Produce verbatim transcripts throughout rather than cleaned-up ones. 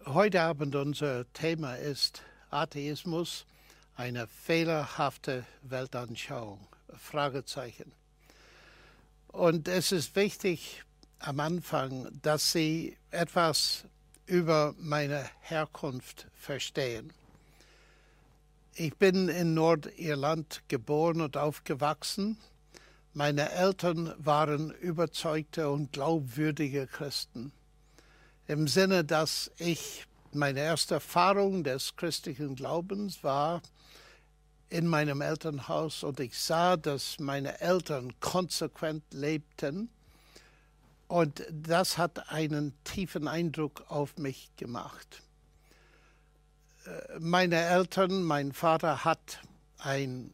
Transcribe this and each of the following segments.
Heute Abend unser Thema ist Atheismus, eine fehlerhafte Weltanschauung, Fragezeichen. Und es ist wichtig am Anfang, dass Sie etwas über meine Herkunft verstehen. Ich bin in Nordirland geboren und aufgewachsen. Meine Eltern waren überzeugte und glaubwürdige Christen. Im Sinne, dass ich, meine erste Erfahrung des christlichen Glaubens war in meinem Elternhaus und ich sah, dass meine Eltern konsequent lebten und das hat einen tiefen Eindruck auf mich gemacht. Meine Eltern, mein Vater hat einen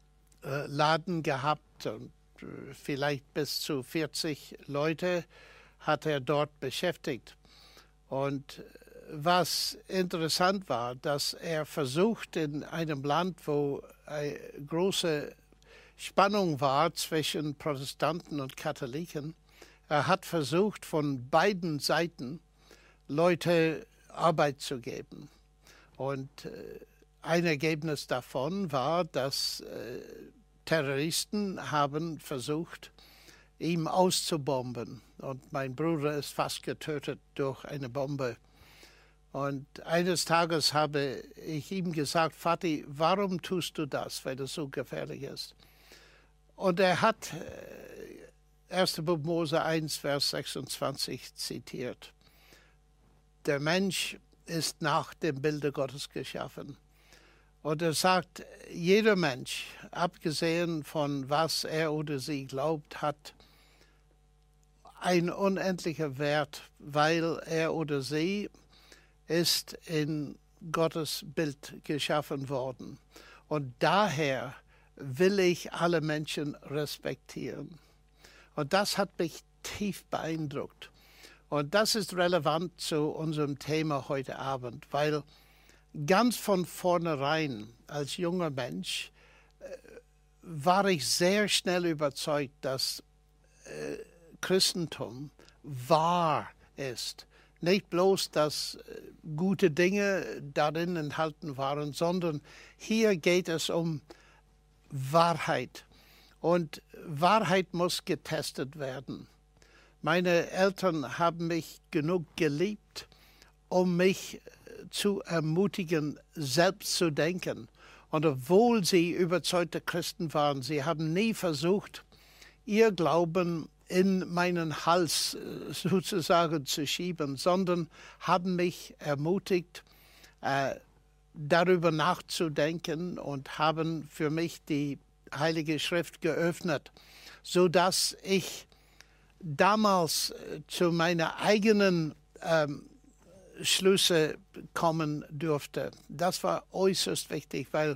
Laden gehabt und vielleicht bis zu vierzig Leute hat er dort beschäftigt. Und was interessant war, dass er versucht, in einem Land, wo eine große Spannung war zwischen Protestanten und Katholiken, er hat versucht, von beiden Seiten Leute Arbeit zu geben. Und ein Ergebnis davon war, dass Terroristen haben versucht, ihm auszubomben. Und mein Bruder ist fast getötet durch eine Bombe. Und eines Tages habe ich ihm gesagt, Vati, warum tust du das, weil das so gefährlich ist? Und er hat erster Buch Mose eins, Vers sechsundzwanzig zitiert. Der Mensch ist nach dem Bilde Gottes geschaffen. Und er sagt, jeder Mensch, abgesehen von was er oder sie glaubt, hat ein unendlicher Wert, weil er oder sie ist in Gottes Bild geschaffen worden. Und daher will ich alle Menschen respektieren. Und das hat mich tief beeindruckt. Und das ist relevant zu unserem Thema heute Abend, weil ganz von vornherein als junger Mensch äh, war ich sehr schnell überzeugt, dass äh, Christentum wahr ist. Nicht bloß, dass äh, gute Dinge darin enthalten waren, sondern hier geht es um Wahrheit. Und Wahrheit muss getestet werden. Meine Eltern haben mich genug geliebt, um mich zu ermutigen, selbst zu denken. Und obwohl sie überzeugte Christen waren, sie haben nie versucht, ihr Glauben in meinen Hals sozusagen zu schieben, sondern haben mich ermutigt, äh, darüber nachzudenken und haben für mich die Heilige Schrift geöffnet, sodass ich damals äh, zu meiner eigenen ähm, Schlüsse kommen durfte. Das war äußerst wichtig, weil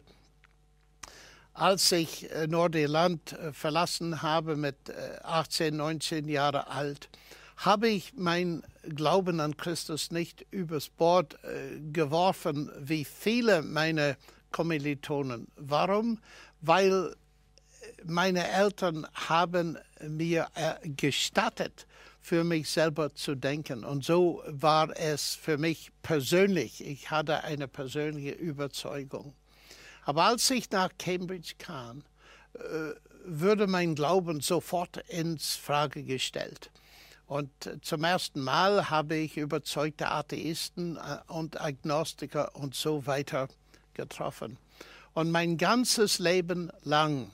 als ich Nordirland verlassen habe mit achtzehn, neunzehn Jahre alt, habe ich mein Glauben an Christus nicht übers Bord geworfen, wie viele meiner Kommilitonen. Warum? Weil meine Eltern haben mir gestattet, für mich selber zu denken. Und so war es für mich persönlich. Ich hatte eine persönliche Überzeugung. Aber als ich nach Cambridge kam, wurde mein Glauben sofort ins Frage gestellt. Und zum ersten Mal habe ich überzeugte Atheisten und Agnostiker und so weiter getroffen. Und mein ganzes Leben lang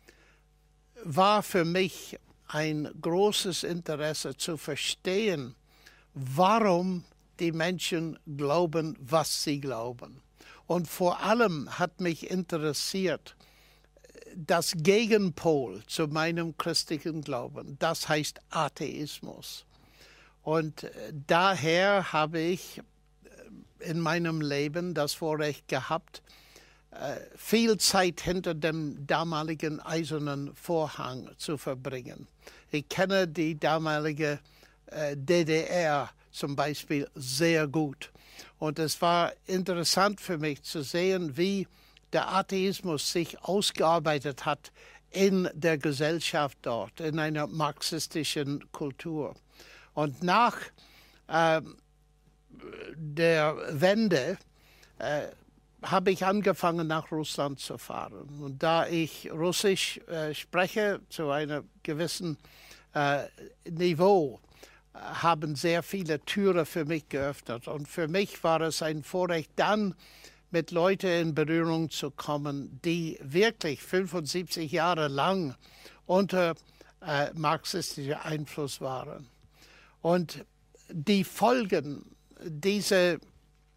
war für mich ein großes Interesse zu verstehen, warum die Menschen glauben, was sie glauben. Und vor allem hat mich interessiert das Gegenpol zu meinem christlichen Glauben. Das heißt Atheismus. Und daher habe ich in meinem Leben das Vorrecht gehabt, viel Zeit hinter dem damaligen eisernen Vorhang zu verbringen. Ich kenne die damalige D D R zum Beispiel sehr gut. Und es war interessant für mich zu sehen, wie der Atheismus sich ausgearbeitet hat in der Gesellschaft dort, in einer marxistischen Kultur. Und nach äh, der Wende äh, habe ich angefangen, nach Russland zu fahren. Und da ich Russisch äh, spreche, zu einem gewissen äh, Niveau, äh, haben sehr viele Türen für mich geöffnet. Und für mich war es ein Vorrecht, dann mit Leuten in Berührung zu kommen, die wirklich fünfundsiebzig Jahre lang unter äh, marxistischem Einfluss waren. Und die Folgen dieser äh,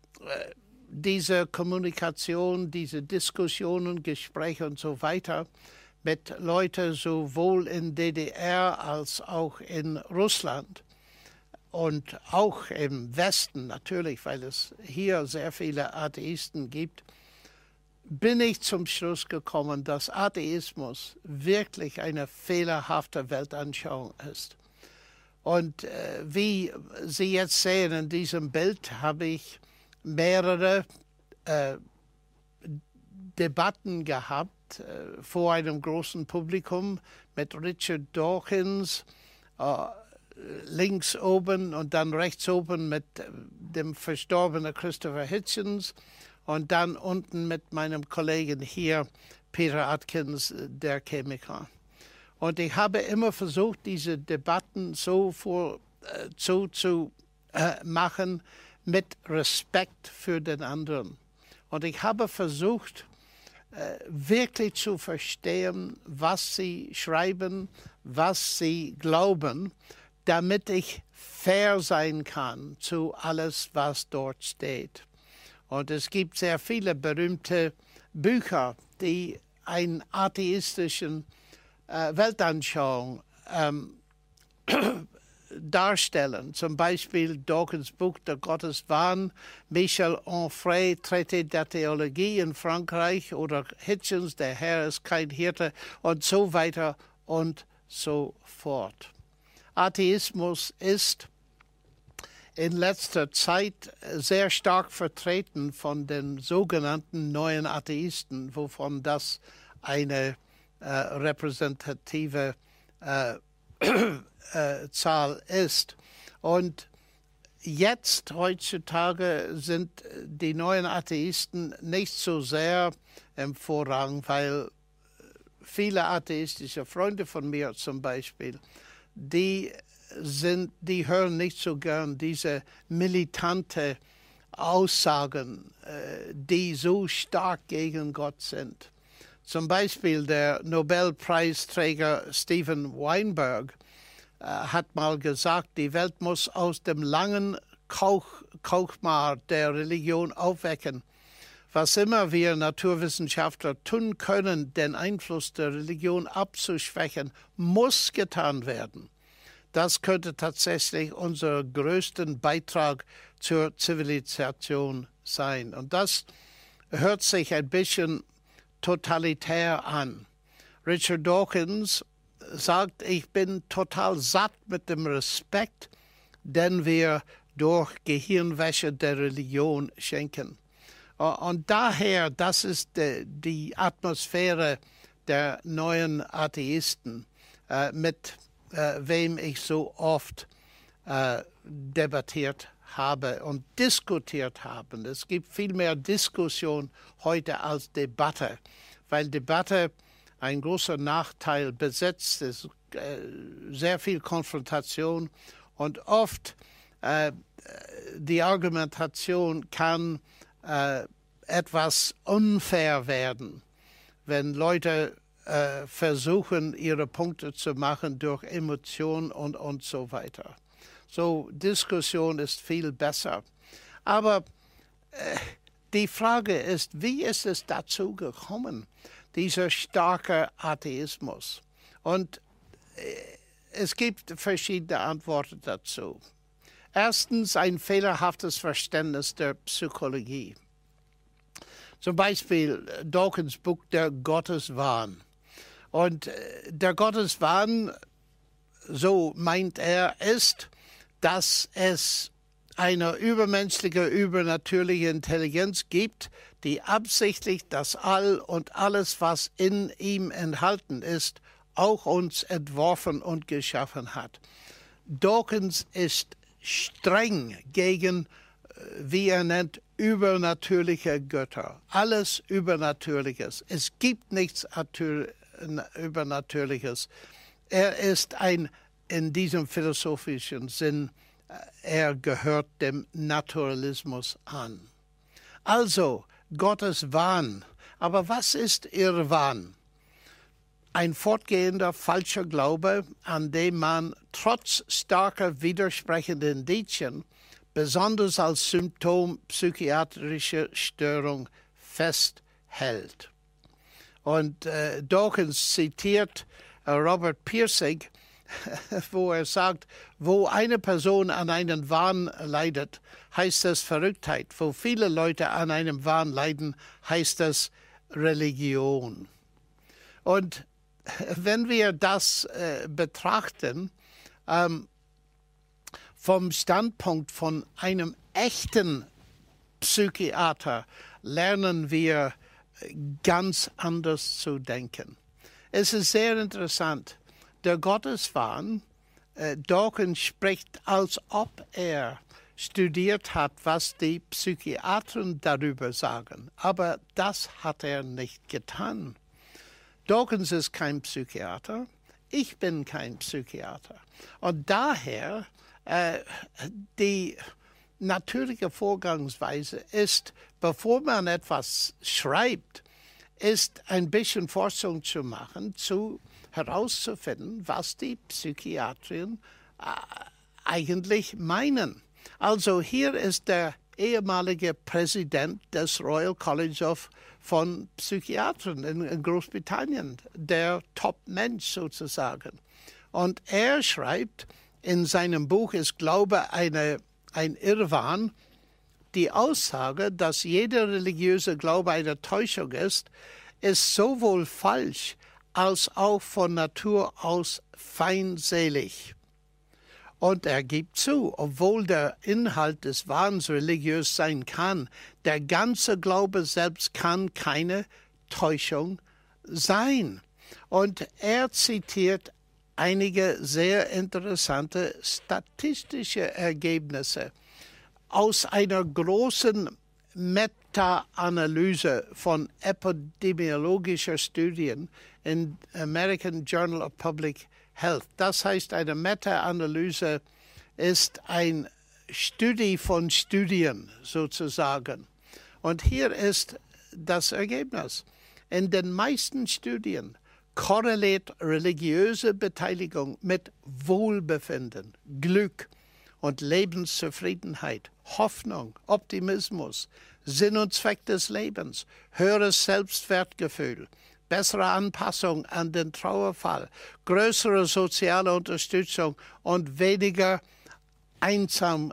diese Kommunikation, diese Diskussionen, Gespräche und so weiter mit Leuten sowohl in D D R als auch in Russland und auch im Westen natürlich, weil es hier sehr viele Atheisten gibt, bin ich zum Schluss gekommen, dass Atheismus wirklich eine fehlerhafte Weltanschauung ist. Und äh, wie Sie jetzt sehen in diesem Bild, habe ich mehrere äh, Debatten gehabt äh, vor einem großen Publikum mit Richard Dawkins äh, links oben und dann rechts oben mit äh, dem verstorbenen Christopher Hitchens und dann unten mit meinem Kollegen hier, Peter Atkins, der Chemiker. Und ich habe immer versucht, diese Debatten so vor, äh, so zu äh, machen, mit Respekt für den anderen. Und ich habe versucht, äh, wirklich zu verstehen, was sie schreiben, was sie glauben, damit ich fair sein kann zu alles, was dort steht. Und es gibt sehr viele berühmte Bücher, die eine atheistische äh, Weltanschauung ähm, darstellen. Zum Beispiel Dawkins Buch Der Gotteswahn, Michel Onfray, Traité der Theologie in Frankreich oder Hitchens, Der Herr ist kein Hirte und so weiter und so fort. Atheismus ist in letzter Zeit sehr stark vertreten von den sogenannten neuen Atheisten, wovon das eine äh, repräsentative äh, Äh, Zahl ist. Und jetzt, heutzutage, sind die neuen Atheisten nicht so sehr im Vorrang, weil viele atheistische Freunde von mir zum Beispiel, die, sind, die hören nicht so gern diese militante Aussagen, äh, die so stark gegen Gott sind. Zum Beispiel der Nobelpreisträger Steven Weinberg hat mal gesagt, die Welt muss aus dem langen Kauch, Kauchmar der Religion aufwecken. Was immer wir Naturwissenschaftler tun können, den Einfluss der Religion abzuschwächen, muss getan werden. Das könnte tatsächlich unser größter Beitrag zur Zivilisation sein. Und das hört sich ein bisschen totalitär an. Richard Dawkins sagt, ich bin total satt mit dem Respekt, den wir durch Gehirnwäsche der Religion schenken. Und daher, das ist die Atmosphäre der neuen Atheisten, mit wem ich so oft debattiert habe und diskutiert habe. Es gibt viel mehr Diskussion heute als Debatte, weil Debatte ein großer Nachteil besetzt ist, äh, sehr viel Konfrontation und oft äh, die Argumentation kann äh, etwas unfair werden, wenn Leute äh, versuchen, ihre Punkte zu machen durch Emotionen und, und so weiter. So, Diskussion ist viel besser. Aber äh, die Frage ist, wie ist es dazu gekommen, dieser starke Atheismus? Und äh, es gibt verschiedene Antworten dazu. Erstens ein fehlerhaftes Verständnis der Psychologie. Zum Beispiel Dawkins Buch Der Gotteswahn. Und äh, der Gotteswahn, so meint er, ist, dass es eine übermenschliche, übernatürliche Intelligenz gibt, die absichtlich das All und alles, was in ihm enthalten ist, auch uns entworfen und geschaffen hat. Dawkins ist streng gegen wie er nennt, übernatürliche Götter. Alles Übernatürliches. Es gibt nichts Übernatürliches. Er ist ein, in diesem philosophischen Sinn, er gehört dem Naturalismus an. Also, Gottes Wahn. Aber was ist Irrwahn? Ein fortgehender falscher Glaube, an dem man trotz starker widersprechender Indizien besonders als Symptom psychiatrischer Störung festhält. Und äh, Dawkins zitiert äh, Robert Pirsig, wo er sagt, wo eine Person an einem Wahn leidet, heißt das Verrücktheit. Wo viele Leute an einem Wahn leiden, heißt das Religion. Und wenn wir das äh, betrachten, ähm, vom Standpunkt von einem echten Psychiater, lernen wir ganz anders zu denken. Es ist sehr interessant. Der Gotteswahn, äh, Dawkins spricht, als ob er studiert hat, was die Psychiatren darüber sagen. Aber das hat er nicht getan. Dawkins ist kein Psychiater, ich bin kein Psychiater. Und daher, äh, die natürliche Vorgangsweise ist, bevor man etwas schreibt, ist ein bisschen Forschung zu machen, zu herauszufinden, was die Psychiatrien äh, eigentlich meinen. Also hier ist der ehemalige Präsident des Royal College of von Psychiatern in, in Großbritannien, der Top-Mensch sozusagen. Und er schreibt in seinem Buch, ist Glaube eine, ein Irrwahn, die Aussage, dass jeder religiöse Glaube eine Täuschung ist, ist sowohl falsch als auch von Natur aus feindselig. Und er gibt zu, obwohl der Inhalt des Wahns religiös sein kann, der ganze Glaube selbst kann keine Täuschung sein. Und er zitiert einige sehr interessante statistische Ergebnisse aus einer großen Meta-Analyse von epidemiologischer Studien in American Journal of Public Health. Das heißt, eine Meta-Analyse ist eine Studie von Studien sozusagen. Und hier ist das Ergebnis. In den meisten Studien korreliert religiöse Beteiligung mit Wohlbefinden, Glück und Lebenszufriedenheit, Hoffnung, Optimismus, Sinn und Zweck des Lebens, höheres Selbstwertgefühl, bessere Anpassung an den Trauerfall, größere soziale Unterstützung und weniger Einsamkeit.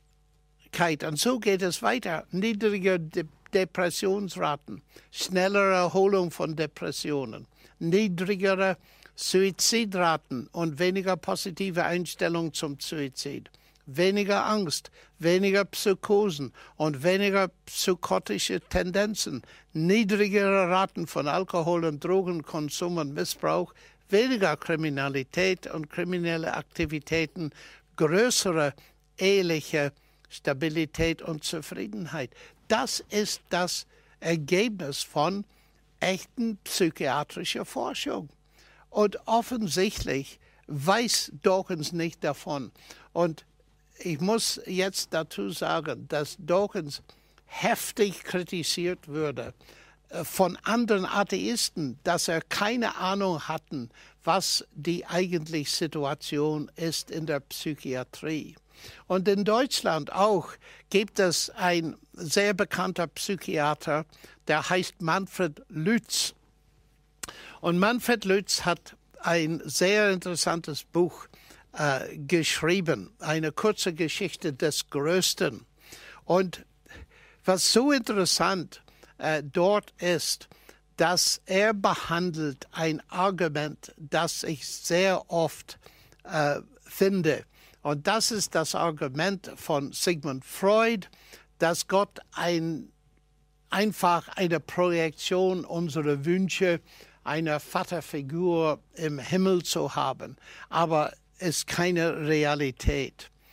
Und so geht es weiter. Niedrige De- Depressionsraten, schnellere Erholung von Depressionen, niedrigere Suizidraten und weniger positive Einstellung zum Suizid, weniger Angst, weniger Psychosen und weniger psychotische Tendenzen, niedrigere Raten von Alkohol- und Drogenkonsum und Missbrauch, weniger Kriminalität und kriminelle Aktivitäten, größere eheliche Stabilität und Zufriedenheit. Das ist das Ergebnis von echten psychiatrischer Forschung. Und offensichtlich weiß Dawkins nicht davon. Und ich muss jetzt dazu sagen, dass Dawkins heftig kritisiert würde von anderen Atheisten, dass er keine Ahnung hatten, was die eigentliche Situation ist in der Psychiatrie. Und in Deutschland auch gibt es einen sehr bekannter Psychiater, der heißt Manfred Lütz. Und Manfred Lütz hat ein sehr interessantes Buch äh, geschrieben, eine kurze Geschichte des Größten. Und was so interessant äh, dort ist, dass er behandelt ein Argument, das ich sehr oft äh, finde. Und das ist das Argument von Sigmund Freud, dass Gott ein, einfach eine Projektion unserer Wünsche, eine Vaterfigur im Himmel zu haben, aber ist keine Realität.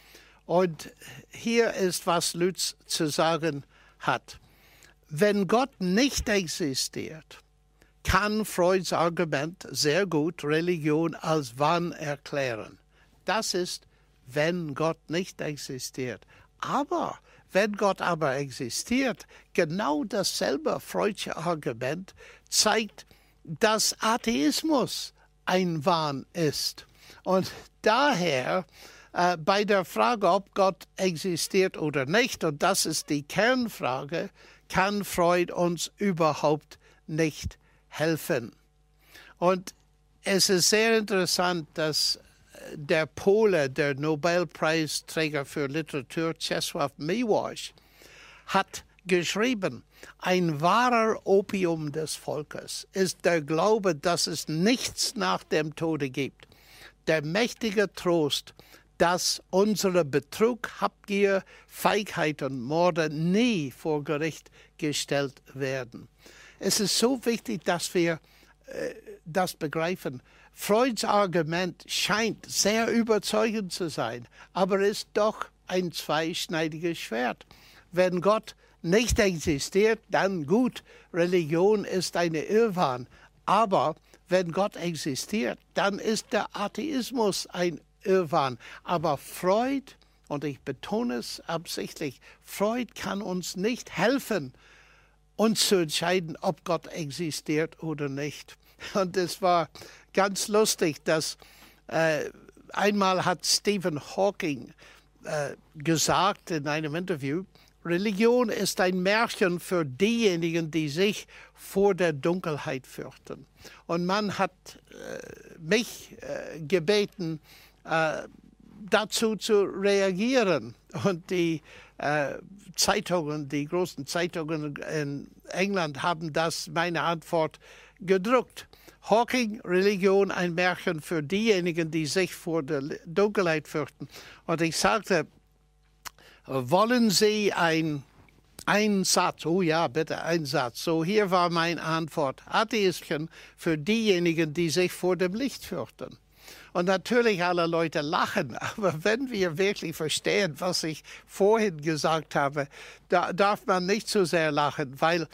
Und hier ist, was Lutz zu sagen hat. Wenn Gott nicht existiert, kann Freuds Argument sehr gut Religion als Wahn erklären. Das ist, wenn Gott nicht existiert. Aber wenn Gott aber existiert, genau dasselbe Freudsche Argument zeigt, dass Atheismus ein Wahn ist. Und daher äh, bei der Frage, ob Gott existiert oder nicht, und das ist die Kernfrage, kann Freud uns überhaupt nicht helfen. Und es ist sehr interessant, dass der Pole, der Nobelpreisträger für Literatur, Czesław Miłosz, hat geschrieben, ein wahrer Opium des Volkes ist der Glaube, dass es nichts nach dem Tode gibt. Der mächtige Trost, dass unsere Betrug, Habgier, Feigheit und Morde nie vor Gericht gestellt werden. Es ist so wichtig, dass wir äh, das begreifen. Freuds Argument scheint sehr überzeugend zu sein, aber ist doch ein zweischneidiges Schwert. Wenn Gott nicht existiert, dann gut, Religion ist eine Irrwahn. Aber wenn Gott existiert, dann ist der Atheismus ein Irrwahn. Aber Freud, und ich betone es absichtlich, Freud kann uns nicht helfen, uns zu entscheiden, ob Gott existiert oder nicht. Und es war ganz lustig, dass äh, einmal hat Stephen Hawking äh, gesagt in einem Interview, Religion ist ein Märchen für diejenigen, die sich vor der Dunkelheit fürchten. Und man hat äh, mich äh, gebeten, äh, dazu zu reagieren. Und die äh, Zeitungen, die großen Zeitungen in England haben das, meine Antwort, gedruckt. Hawking, Religion, ein Märchen für diejenigen, die sich vor der Dunkelheit fürchten. Und ich sagte, wollen Sie ein, ein Satz? Oh ja, bitte, ein Satz. So, hier war meine Antwort. Atheisten für diejenigen, die sich vor dem Licht fürchten. Und natürlich alle Leute lachen, aber wenn wir wirklich verstehen, was ich vorhin gesagt habe, da darf man nicht so sehr lachen, weil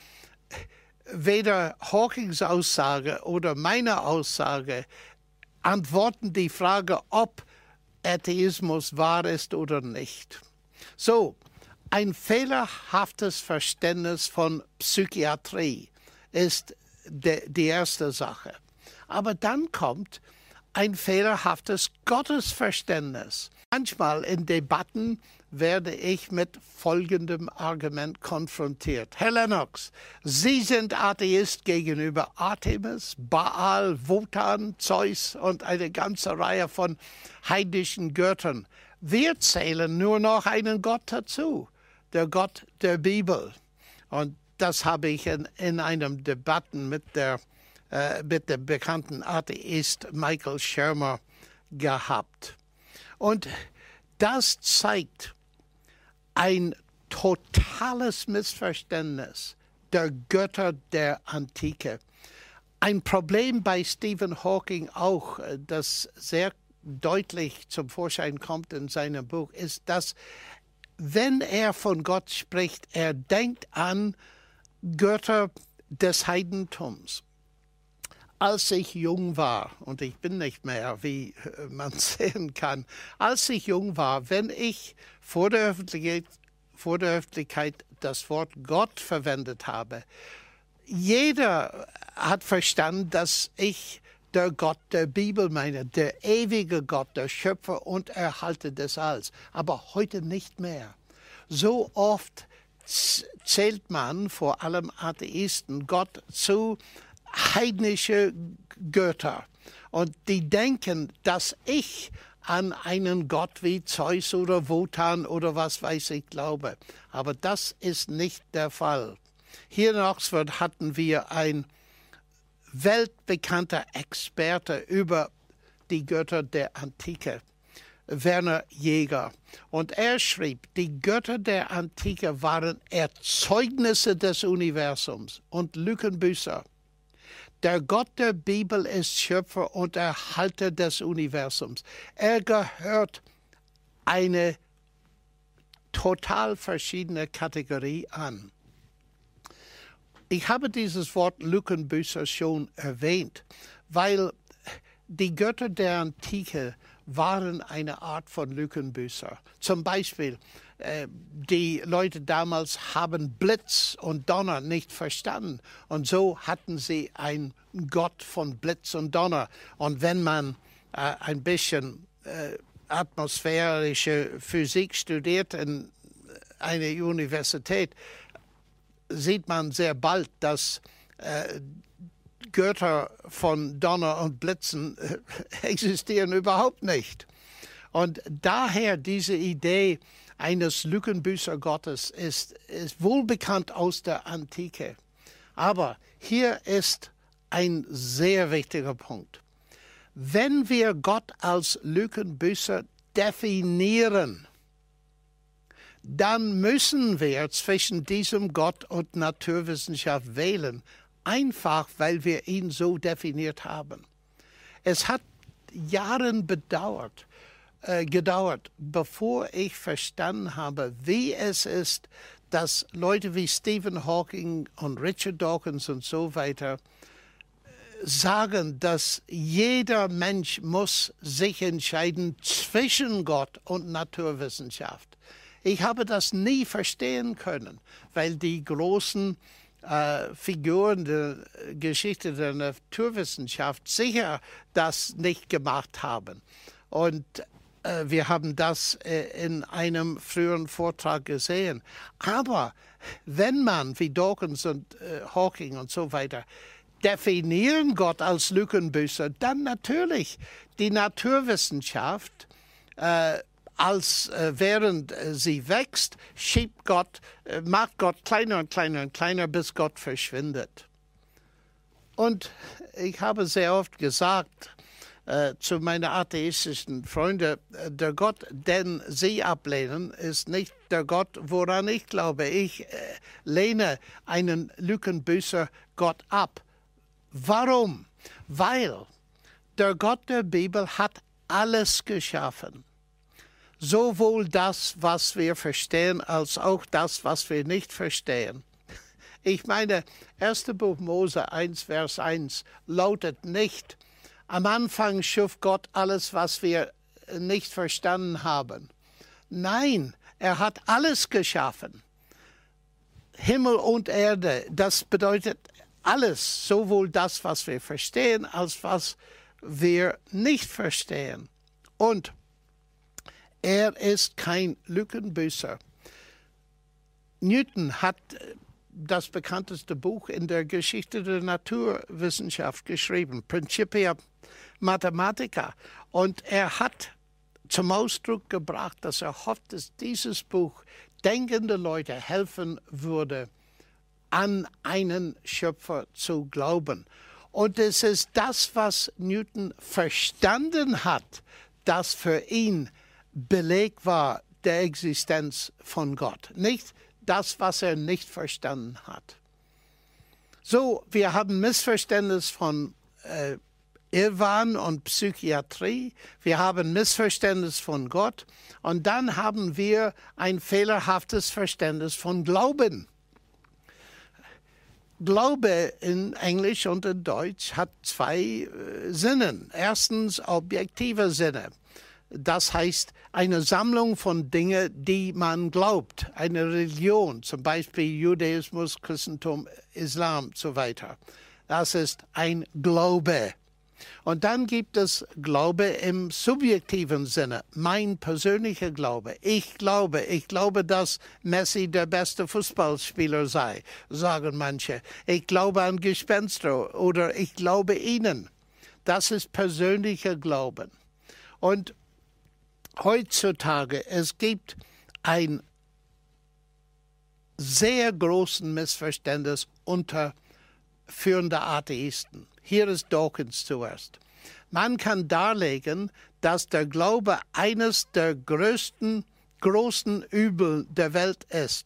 weder Hawkings Aussage oder meine Aussage antworten die Frage, ob Atheismus wahr ist oder nicht. So, ein fehlerhaftes Verständnis von Psychiatrie ist de, die erste Sache. Aber dann kommt ein fehlerhaftes Gottesverständnis. Manchmal in Debatten werde ich mit folgendem Argument konfrontiert. Herr Lennox, Sie sind Atheist gegenüber Artemis, Baal, Wotan, Zeus und eine ganze Reihe von heidnischen Göttern. Wir zählen nur noch einen Gott dazu, der Gott der Bibel. Und das habe ich in, in einem Debatten mit, der, äh, mit dem bekannten Atheist Michael Shermer gehabt. Und das zeigt ein totales Missverständnis der Götter der Antike. Ein Problem bei Stephen Hawking auch, das sehr deutlich zum Vorschein kommt in seinem Buch, ist, dass wenn er von Gott spricht, er denkt an Götter des Heidentums. Als ich jung war, und ich bin nicht mehr, wie man sehen kann, als ich jung war, wenn ich vor der Öffentlichkeit, vor der Öffentlichkeit das Wort Gott verwendet habe, jeder hat verstanden, dass ich der Gott der Bibel meine, der ewige Gott, der Schöpfer und Erhalter des Alls. Aber heute nicht mehr. So oft zählt man, vor allem Atheisten, Gott zu heidnische Götter. Und die denken, dass ich an einen Gott wie Zeus oder Wotan oder was weiß ich glaube. Aber das ist nicht der Fall. Hier in Oxford hatten wir ein weltbekannter Experte über die Götter der Antike, Werner Jäger. Und er schrieb, die Götter der Antike waren Erzeugnisse des Universums und Lückenbüßer. Der Gott der Bibel ist Schöpfer und Erhalter des Universums. Er gehört eine total verschiedene Kategorie an. Ich habe dieses Wort Lückenbüßer schon erwähnt, weil die Götter der Antike waren eine Art von Lückenbüßer. Zum Beispiel, äh, die Leute damals haben Blitz und Donner nicht verstanden. Und so hatten sie einen Gott von Blitz und Donner. Und wenn man äh, ein bisschen äh, atmosphärische Physik studiert in einer Universität, sieht man sehr bald, dass äh, Götter von Donner und Blitzen äh, existieren überhaupt nicht. Und daher diese Idee eines Lückenbüßergottes ist, ist wohlbekannt aus der Antike. Aber hier ist ein sehr wichtiger Punkt. Wenn wir Gott als Lückenbüßer definieren, dann müssen wir zwischen diesem Gott und Naturwissenschaft wählen, einfach weil wir ihn so definiert haben. Es hat Jahre bedauert, äh, gedauert, bevor ich verstanden habe, wie es ist, dass Leute wie Stephen Hawking und Richard Dawkins und so weiter sagen, dass jeder Mensch muss sich entscheiden zwischen Gott und Naturwissenschaft. Ich habe das nie verstehen können, weil die großen äh, Figuren der Geschichte der Naturwissenschaft sicher das nicht gemacht haben. Und äh, wir haben das äh, in einem früheren Vortrag gesehen. Aber wenn man, wie Dawkins und äh, Hawking und so weiter, definieren Gott als Lückenbüßer, dann natürlich die Naturwissenschaft äh, als äh, während äh, sie wächst, schiebt Gott, äh, macht Gott kleiner und kleiner und kleiner, bis Gott verschwindet. Und ich habe sehr oft gesagt äh, zu meinen atheistischen Freunden, äh, der Gott, den sie ablehnen, ist nicht der Gott, woran ich glaube. Ich äh, lehne einen Lückenbüßer Gott ab. Warum? Weil der Gott der Bibel hat alles geschaffen. Sowohl das, was wir verstehen, als auch das, was wir nicht verstehen. Ich meine, erstes Buch Mose eins, Vers eins lautet nicht, am Anfang schuf Gott alles, was wir nicht verstanden haben. Nein, er hat alles geschaffen. Himmel und Erde, das bedeutet alles, sowohl das, was wir verstehen, als was wir nicht verstehen. Und er ist kein Lückenbüßer. Newton hat das bekannteste Buch in der Geschichte der Naturwissenschaft geschrieben, Principia Mathematica. Und er hat zum Ausdruck gebracht, dass er hofft, dass dieses Buch denkende Leute helfen würde, an einen Schöpfer zu glauben. Und es ist das, was Newton verstanden hat, das für ihn Beleg war der Existenz von Gott. Nicht das, was er nicht verstanden hat. So, wir haben Missverständnis von äh, Irrwahn und Psychiatrie. Wir haben Missverständnis von Gott. Und dann haben wir ein fehlerhaftes Verständnis von Glauben. Glaube in Englisch und in Deutsch hat zwei äh, Sinne. Erstens objektive Sinne. Das heißt, eine Sammlung von Dingen, die man glaubt. Eine Religion, zum Beispiel Judaismus, Christentum, Islam und so weiter. Das ist ein Glaube. Und dann gibt es Glaube im subjektiven Sinne, mein persönlicher Glaube. Ich glaube, ich glaube, dass Messi der beste Fußballspieler sei, sagen manche. Ich glaube an Gespenster oder ich glaube ihnen. Das ist persönlicher Glauben. Und heutzutage, es gibt ein sehr großes Missverständnis unter führenden Atheisten. Hier ist Dawkins zuerst. Man kann darlegen, dass der Glaube eines der größten, großen Übel der Welt ist.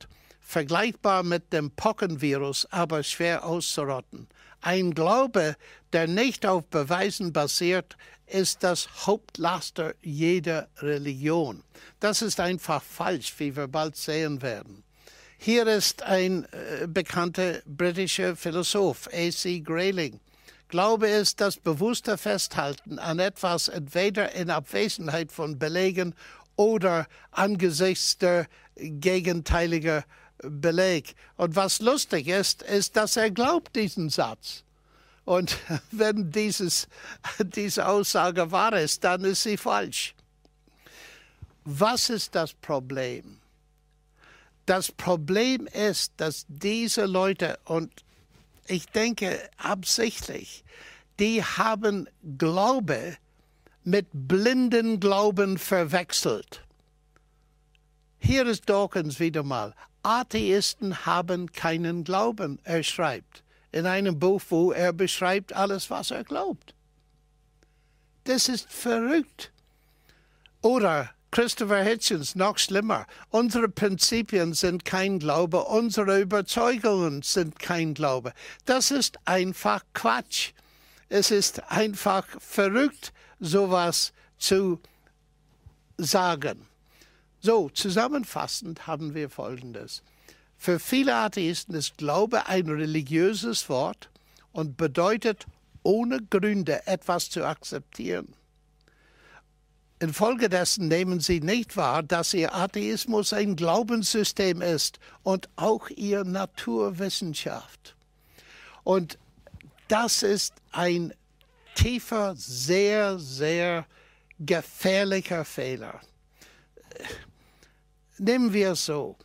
vergleichbar mit dem Pockenvirus, aber schwer auszurotten. Ein Glaube, der nicht auf Beweisen basiert, ist das Hauptlaster jeder Religion. Das ist einfach falsch, wie wir bald sehen werden. Hier ist ein äh, bekannter britischer Philosoph, A C Grayling. Glaube ist das bewusste Festhalten an etwas entweder in Abwesenheit von Belegen oder angesichts der gegenteiligen Beleg. Und was lustig ist, ist, dass er glaubt diesen Satz. Und wenn dieses, diese Aussage wahr ist, dann ist sie falsch. Was ist das Problem? Das Problem ist, dass diese Leute, und ich denke absichtlich, die haben Glaube mit blinden Glauben verwechselt. Hier ist Dawkins wieder mal. Atheisten haben keinen Glauben, er schreibt. In einem Buch, wo er beschreibt alles, was er glaubt. Das ist verrückt. Oder Christopher Hitchens, noch schlimmer. Unsere Prinzipien sind kein Glaube, unsere Überzeugungen sind kein Glaube. Das ist einfach Quatsch. Es ist einfach verrückt, sowas zu sagen. So, zusammenfassend haben wir Folgendes. Für viele Atheisten ist Glaube ein religiöses Wort und bedeutet, ohne Gründe etwas zu akzeptieren. Infolgedessen nehmen sie nicht wahr, dass ihr Atheismus ein Glaubenssystem ist und auch ihre Naturwissenschaft. Und das ist ein tiefer, sehr, sehr gefährlicher Fehler. Nehmen wir es so.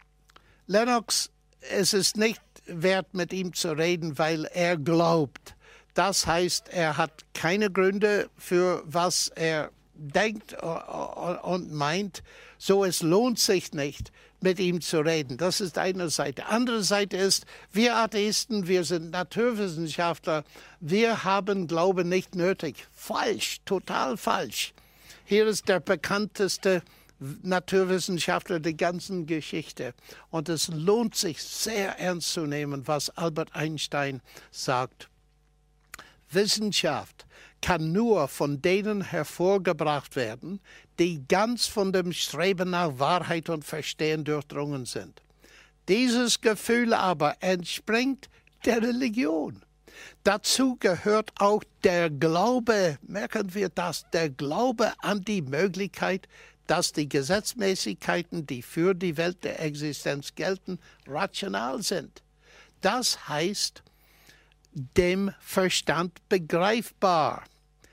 Lennox, es ist nicht wert, mit ihm zu reden, weil er glaubt. Das heißt, er hat keine Gründe für was er denkt und meint. So, es lohnt sich nicht, mit ihm zu reden. Das ist eine Seite. Andere Seite ist, wir Atheisten, wir sind Naturwissenschaftler, wir haben Glaube nicht nötig. Falsch, total falsch. Hier ist der bekannteste Naturwissenschaftler der ganzen Geschichte. Und es lohnt sich sehr ernst zu nehmen, was Albert Einstein sagt. Wissenschaft kann nur von denen hervorgebracht werden, die ganz von dem Streben nach Wahrheit und Verstehen durchdrungen sind. Dieses Gefühl aber entspringt der Religion. Dazu gehört auch der Glaube, merken wir das, der Glaube an die Möglichkeit, dass die Gesetzmäßigkeiten, die für die Welt der Existenz gelten, rational sind. Das heißt, dem Verstand begreifbar.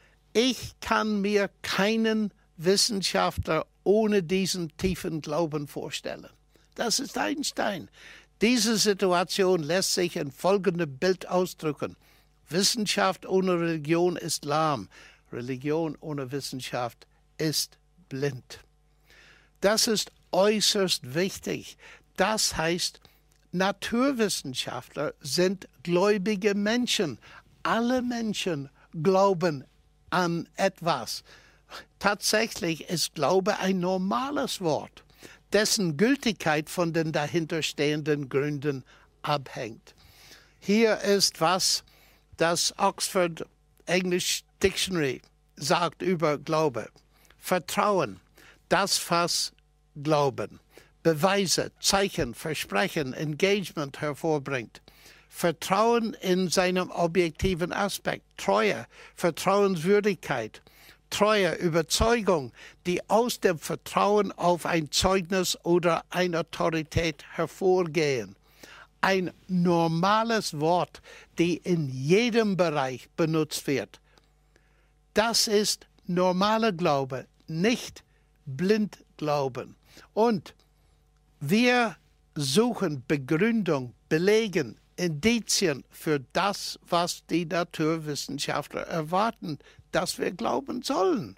Ich kann mir keinen Wissenschaftler ohne diesen tiefen Glauben vorstellen. Das ist Einstein. Diese Situation lässt sich in folgendem Bild ausdrücken. Wissenschaft ohne Religion ist lahm. Religion ohne Wissenschaft ist blind. Das ist äußerst wichtig. Das heißt, Naturwissenschaftler sind gläubige Menschen. Alle Menschen glauben an etwas. Tatsächlich ist Glaube ein normales Wort, dessen Gültigkeit von den dahinterstehenden Gründen abhängt. Hier ist, was das Oxford English Dictionary sagt über Glaube. Vertrauen, das, was Glauben, Beweise, Zeichen, Versprechen, Engagement hervorbringt. Vertrauen in seinem objektiven Aspekt, Treue, Vertrauenswürdigkeit, Treue, Überzeugung, die aus dem Vertrauen auf ein Zeugnis oder eine Autorität hervorgehen. Ein normales Wort, die in jedem Bereich benutzt wird. Das ist normaler Glaube, nicht Blindglauben. Und wir suchen Begründung, Belegen, Indizien für das, was die Naturwissenschaftler erwarten, dass wir glauben sollen.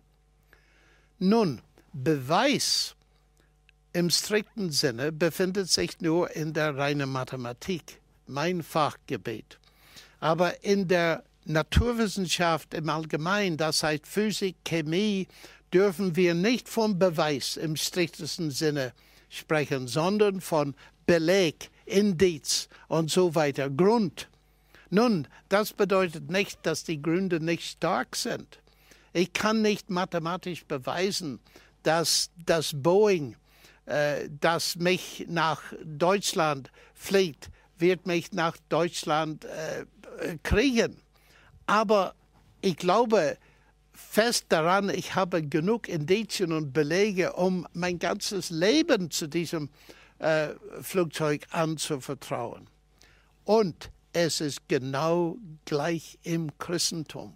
Nun, Beweis im strikten Sinne befindet sich nur in der reinen Mathematik, mein Fachgebiet. Aber in der Naturwissenschaft im Allgemeinen, das heißt Physik, Chemie, dürfen wir nicht von Beweis im striktesten Sinne sprechen, sondern von Beleg, Indiz und so weiter, Grund. Nun, das bedeutet nicht, dass die Gründe nicht stark sind. Ich kann nicht mathematisch beweisen, dass das Boeing, äh, das mich nach Deutschland fliegt, wird mich nach Deutschland äh, kriegen. Aber ich glaube fest daran, ich habe genug Indizien und Belege, um mein ganzes Leben zu diesem äh, Flugzeug anzuvertrauen. Und es ist genau gleich im Christentum.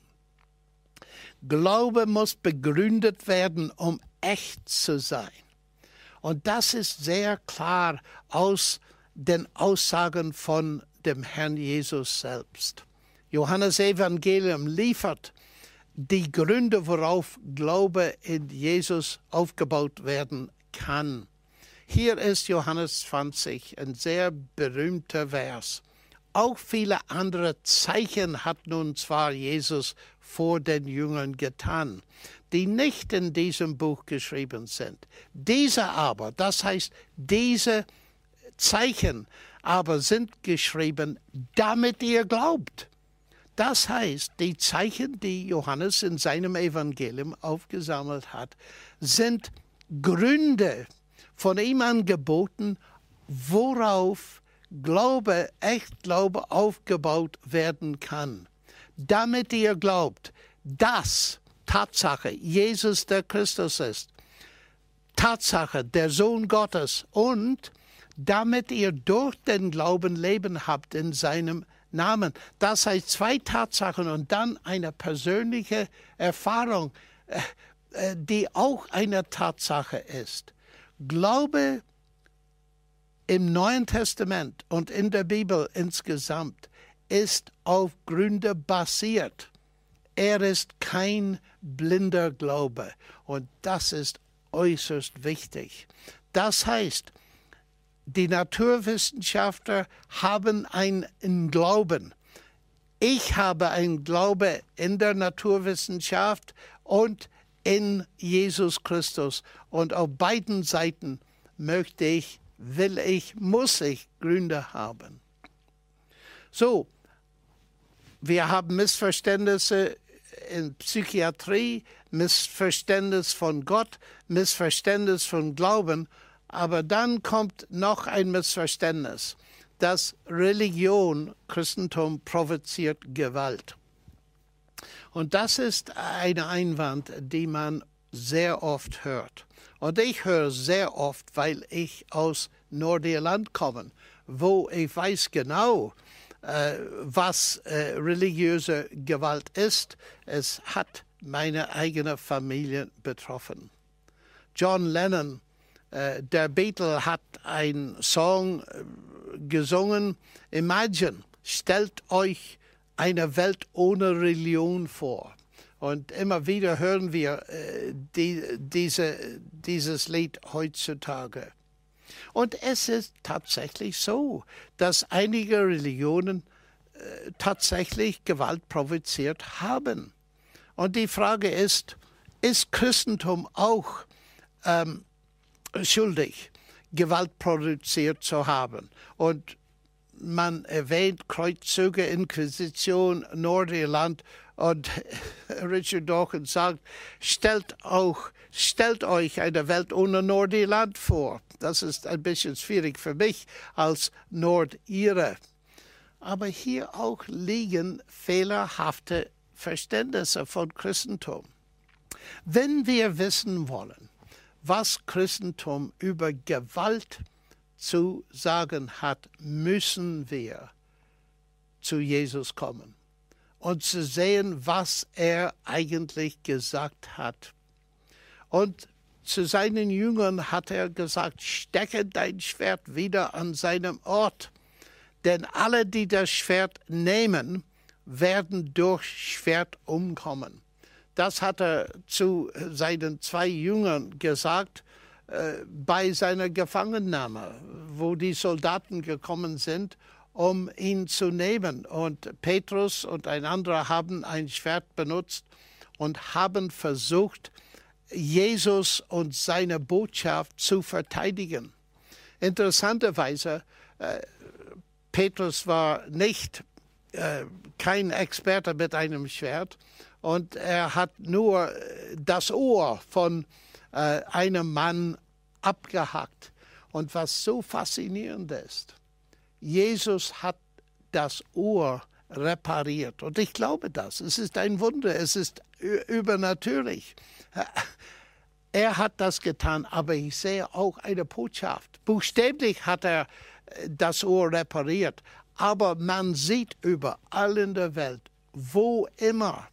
Glaube muss begründet werden, um echt zu sein. Und das ist sehr klar aus den Aussagen von dem Herrn Jesus selbst. Johannes Evangelium liefert die Gründe, worauf Glaube in Jesus aufgebaut werden kann. Hier ist Johannes zwanzig, ein sehr berühmter Vers. Auch viele andere Zeichen hat nun zwar Jesus vor den Jüngern getan, die nicht in diesem Buch geschrieben sind. Diese aber, das heißt, diese Zeichen aber sind geschrieben, damit ihr glaubt. Das heißt, die Zeichen, die Johannes in seinem Evangelium aufgesammelt hat, sind Gründe von ihm angeboten, worauf Glaube, Echtglaube aufgebaut werden kann. Damit ihr glaubt, dass Tatsache Jesus der Christus ist, Tatsache der Sohn Gottes und damit ihr durch den Glauben Leben habt in seinem Namen. Das heißt zwei Tatsachen und dann eine persönliche Erfahrung, die auch eine Tatsache ist. Glaube im Neuen Testament und in der Bibel insgesamt ist auf Gründe basiert. Er ist kein blinder Glaube und das ist äußerst wichtig. Das heißt, die Naturwissenschaftler haben einen Glauben. Ich habe einen Glaube in der Naturwissenschaft und in Jesus Christus. Und auf beiden Seiten möchte ich, will ich, muss ich Gründe haben. So, wir haben Missverständnisse in Psychiatrie, Missverständnis von Gott, Missverständnis von Glauben. Aber dann kommt noch ein Missverständnis, dass Religion, Christentum provoziert Gewalt. Und das ist ein Einwand, den man sehr oft hört. Und ich höre sehr oft, weil ich aus Nordirland komme, wo ich weiß genau, äh, was äh, religiöse Gewalt ist. Es hat meine eigene Familie betroffen. John Lennon, der Beatle, hat einen Song gesungen, Imagine, stellt euch eine Welt ohne Religion vor. Und immer wieder hören wir äh, die, diese, dieses Lied heutzutage. Und es ist tatsächlich so, dass einige Religionen äh, tatsächlich Gewalt provoziert haben. Und die Frage ist, ist Christentum auch ähm, schuldig, Gewalt produziert zu haben? Und man erwähnt Kreuzzüge, Inquisition, Nordirland, und Richard Dawkins sagt, stellt, auch, stellt euch eine Welt ohne Nordirland vor. Das ist ein bisschen schwierig für mich als Nordire. Aber hier auch liegen fehlerhafte Verständnisse von Christentum. Wenn wir wissen wollen, was Christentum über Gewalt zu sagen hat, müssen wir zu Jesus kommen und zu sehen, was er eigentlich gesagt hat. Und zu seinen Jüngern hat er gesagt, stecke dein Schwert wieder an seinem Ort, denn alle, die das Schwert nehmen, werden durch Schwert umkommen. Das hat er zu seinen zwei Jüngern gesagt äh, bei seiner Gefangennahme, wo die Soldaten gekommen sind, um ihn zu nehmen. Und Petrus und ein anderer haben ein Schwert benutzt und haben versucht, Jesus und seine Botschaft zu verteidigen. Interessanterweise, äh, Petrus war nicht äh, kein Experte mit einem Schwert und er hat nur das Ohr von äh, einem Mann abgehackt. Und was so faszinierend ist, Jesus hat das Ohr repariert. Und ich glaube das. Es ist ein Wunder. Es ist übernatürlich. Er hat das getan, aber ich sehe auch eine Botschaft. Buchstäblich hat er das Ohr repariert. Aber man sieht überall in der Welt, wo immer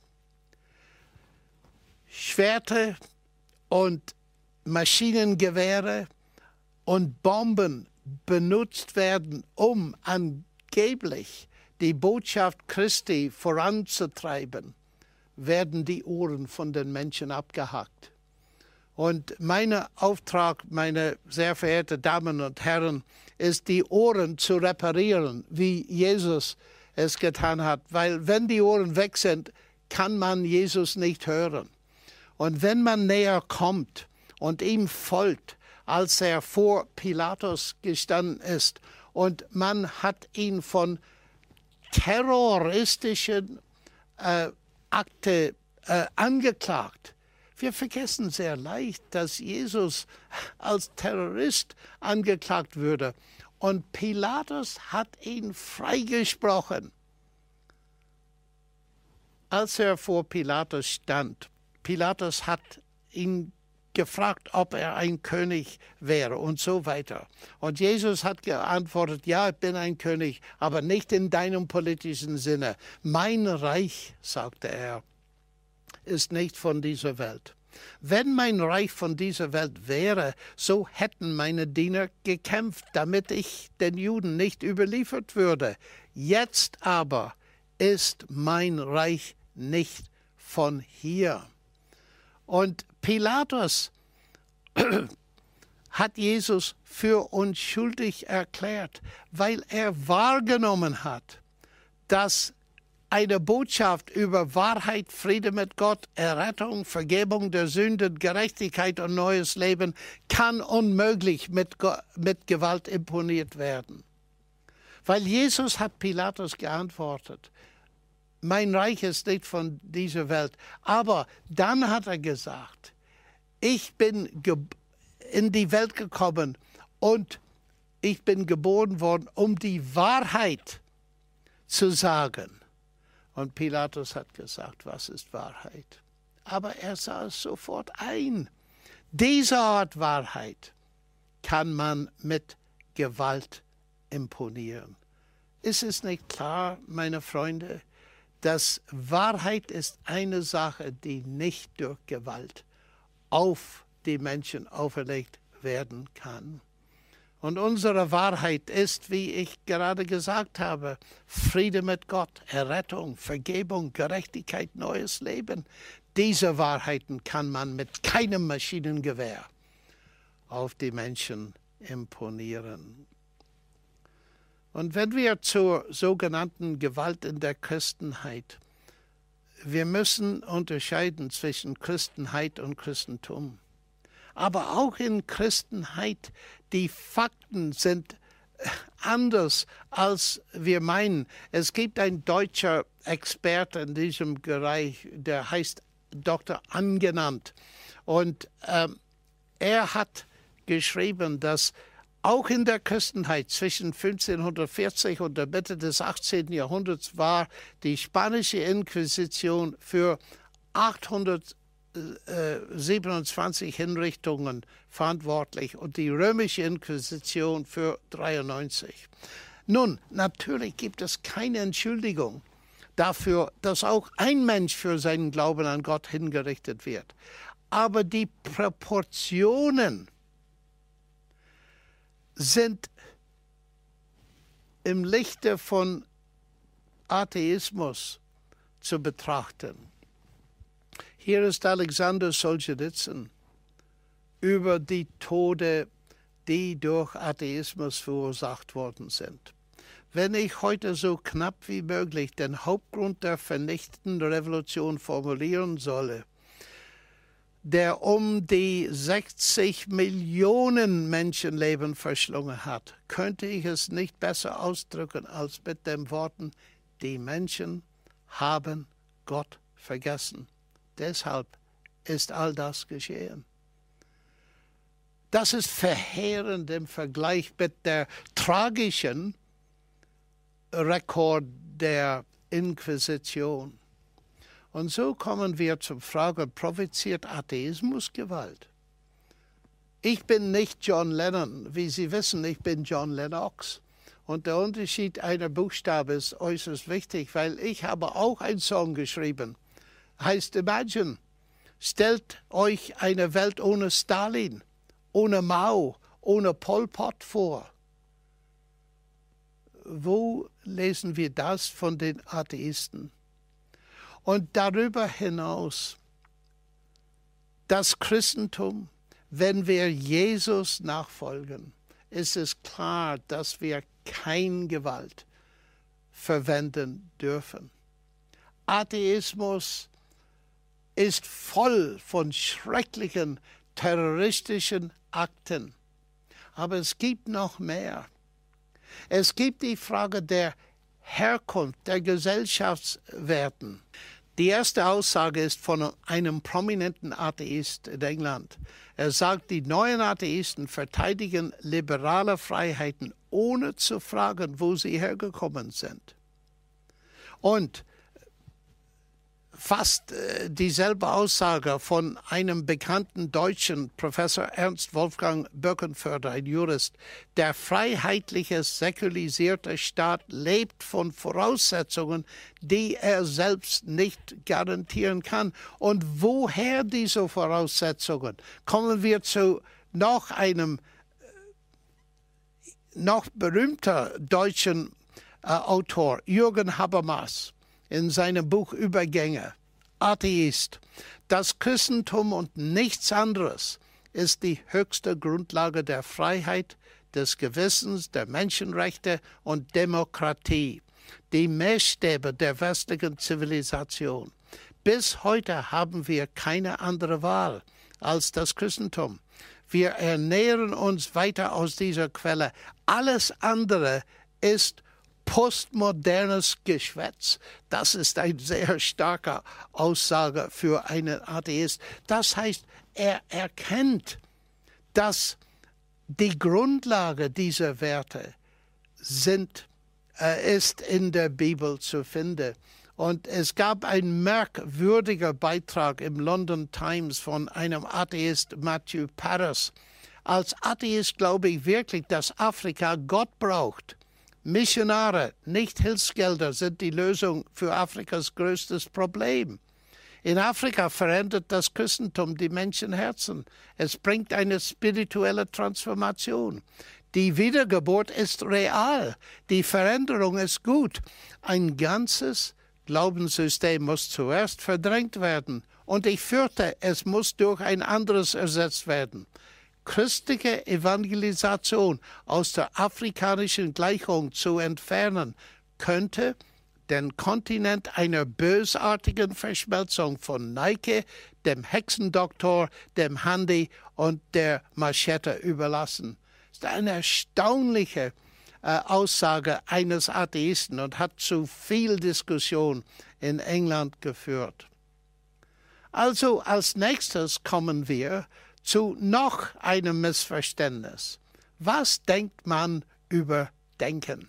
Schwerter und Maschinengewehre und Bomben benutzt werden, um angeblich die Botschaft Christi voranzutreiben, werden die Ohren von den Menschen abgehackt. Und mein Auftrag, meine sehr verehrten Damen und Herren, ist, die Ohren zu reparieren, wie Jesus es getan hat. Weil wenn die Ohren weg sind, kann man Jesus nicht hören. Und wenn man näher kommt und ihm folgt, als er vor Pilatus gestanden ist und man hat ihn von terroristischen äh, Akten äh, angeklagt. Wir vergessen sehr leicht, dass Jesus als Terrorist angeklagt würde. Und Pilatus hat ihn freigesprochen. Als er vor Pilatus stand, Pilatus hat ihn gefragt, ob er ein König wäre und so weiter. Und Jesus hat geantwortet, ja, ich bin ein König, aber nicht in deinem politischen Sinne. Mein Reich, sagte er, ist nicht von dieser Welt. Wenn mein Reich von dieser Welt wäre, so hätten meine Diener gekämpft, damit ich den Juden nicht überliefert würde. Jetzt aber ist mein Reich nicht von hier. Und Pilatus hat Jesus für unschuldig erklärt, weil er wahrgenommen hat, dass eine Botschaft über Wahrheit, Friede mit Gott, Errettung, Vergebung der Sünden, Gerechtigkeit und neues Leben kann unmöglich mit, mit Gewalt imponiert werden. Weil Jesus hat Pilatus geantwortet, mein Reich ist nicht von dieser Welt. Aber dann hat er gesagt, ich bin in die Welt gekommen und ich bin geboren worden, um die Wahrheit zu sagen. Und Pilatus hat gesagt, was ist Wahrheit? Aber er sah es sofort ein. Diese Art Wahrheit kann man mit Gewalt imponieren. Ist es nicht klar, meine Freunde, dass Wahrheit ist eine Sache, die nicht durch Gewalt auf die Menschen auferlegt werden kann. Und unsere Wahrheit ist, wie ich gerade gesagt habe, Friede mit Gott, Errettung, Vergebung, Gerechtigkeit, neues Leben. Diese Wahrheiten kann man mit keinem Maschinengewehr auf die Menschen imponieren. Und wenn wir zur sogenannten Gewalt in der Christenheit, wir müssen unterscheiden zwischen Christenheit und Christentum. Aber auch in Christenheit, die Fakten sind anders, als wir meinen. Es gibt einen deutschen Experte in diesem Bereich, der heißt Doktor Angenannt. Und ähm, er hat geschrieben, dass auch in der Christenheit zwischen fünfzehnhundertvierzig und der Mitte des achtzehnten Jahrhunderts war die spanische Inquisition für achthundertsiebenundzwanzig Hinrichtungen verantwortlich und die römische Inquisition für dreiundneunzig. Nun, natürlich gibt es keine Entschuldigung dafür, dass auch ein Mensch für seinen Glauben an Gott hingerichtet wird. Aber die Proportionen sind im Lichte von Atheismus zu betrachten. Hier ist Alexander Solzhenitsyn über die Tode, die durch Atheismus verursacht worden sind. Wenn ich heute so knapp wie möglich den Hauptgrund der vernichtenden Revolution formulieren solle, der um die sechzig Millionen Menschenleben verschlungen hat, könnte ich es nicht besser ausdrücken als mit den Worten, die Menschen haben Gott vergessen. Deshalb ist all das geschehen. Das ist verheerend im Vergleich mit der tragischen Rekord der Inquisition. Und so kommen wir zur Frage, provoziert Atheismus Gewalt? Ich bin nicht John Lennon. Wie Sie wissen, ich bin John Lennox. Und der Unterschied einer Buchstabe ist äußerst wichtig, weil ich habe auch einen Song geschrieben. Heißt Imagine. Stellt euch eine Welt ohne Stalin, ohne Mao, ohne Pol Pot vor. Wo lesen wir das von den Atheisten? Und darüber hinaus, das Christentum, wenn wir Jesus nachfolgen, ist es klar, dass wir keine Gewalt verwenden dürfen. Atheismus ist voll von schrecklichen terroristischen Akten. Aber es gibt noch mehr. Es gibt die Frage der Herkunft, der Gesellschaftswerten. Die erste Aussage ist von einem prominenten Atheist in England. Er sagt, die neuen Atheisten verteidigen liberale Freiheiten, ohne zu fragen, wo sie hergekommen sind. Und fast äh, dieselbe Aussage von einem bekannten deutschen Professor Ernst Wolfgang Birkenförder, ein Jurist. Der freiheitliche, säkulisierte Staat lebt von Voraussetzungen, die er selbst nicht garantieren kann. Und woher diese Voraussetzungen? Kommen wir zu noch einem noch berühmter deutschen äh, Autor, Jürgen Habermas. In seinem Buch Übergänge, Atheist. Das Christentum und nichts anderes ist die höchste Grundlage der Freiheit, des Gewissens, der Menschenrechte und Demokratie. Die Maßstäbe der westlichen Zivilisation. Bis heute haben wir keine andere Wahl als das Christentum. Wir ernähren uns weiter aus dieser Quelle. Alles andere ist postmodernes Geschwätz. Das ist eine sehr starke Aussage für einen Atheist. Das heißt, er erkennt, dass die Grundlage dieser Werte sind, äh, ist in der Bibel zu finden. Und es gab einen merkwürdigen Beitrag im London Times von einem Atheist, Matthew Paris. Als Atheist glaube ich wirklich, dass Afrika Gott braucht. Missionare, nicht Hilfsgelder, sind die Lösung für Afrikas größtes Problem. In Afrika verändert das Christentum die Menschenherzen. Es bringt eine spirituelle Transformation. Die Wiedergeburt ist real. Die Veränderung ist gut. Ein ganzes Glaubenssystem muss zuerst verdrängt werden. Und ich fürchte, es muss durch ein anderes ersetzt werden. Christliche Evangelisation aus der afrikanischen Gleichung zu entfernen, könnte den Kontinent einer bösartigen Verschmelzung von Nike, dem Hexendoktor, dem Handy und der Machete überlassen. Das ist eine erstaunliche äh, Aussage eines Atheisten und hat zu viel Diskussion in England geführt. Also als nächstes kommen wir zu noch einem Missverständnis. Was denkt man über Denken?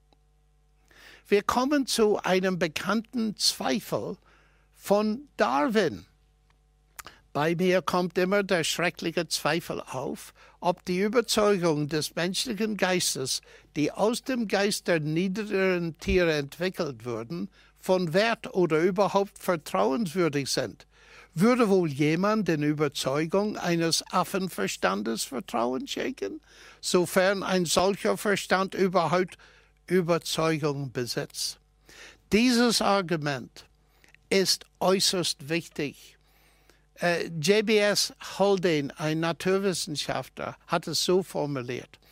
Wir kommen zu einem bekannten Zweifel von Darwin. Bei mir kommt immer der schreckliche Zweifel auf, ob die Überzeugung des menschlichen Geistes, die aus dem Geist der niedrigeren Tiere entwickelt wurden, von Wert oder überhaupt vertrauenswürdig sind. Würde wohl jemand den Überzeugung eines Affenverstandes Vertrauen schenken, sofern ein solcher Verstand überhaupt Überzeugung besitzt? Dieses Argument ist äußerst wichtig. Äh, J B S Haldane, ein Naturwissenschaftler, hat es so formuliert.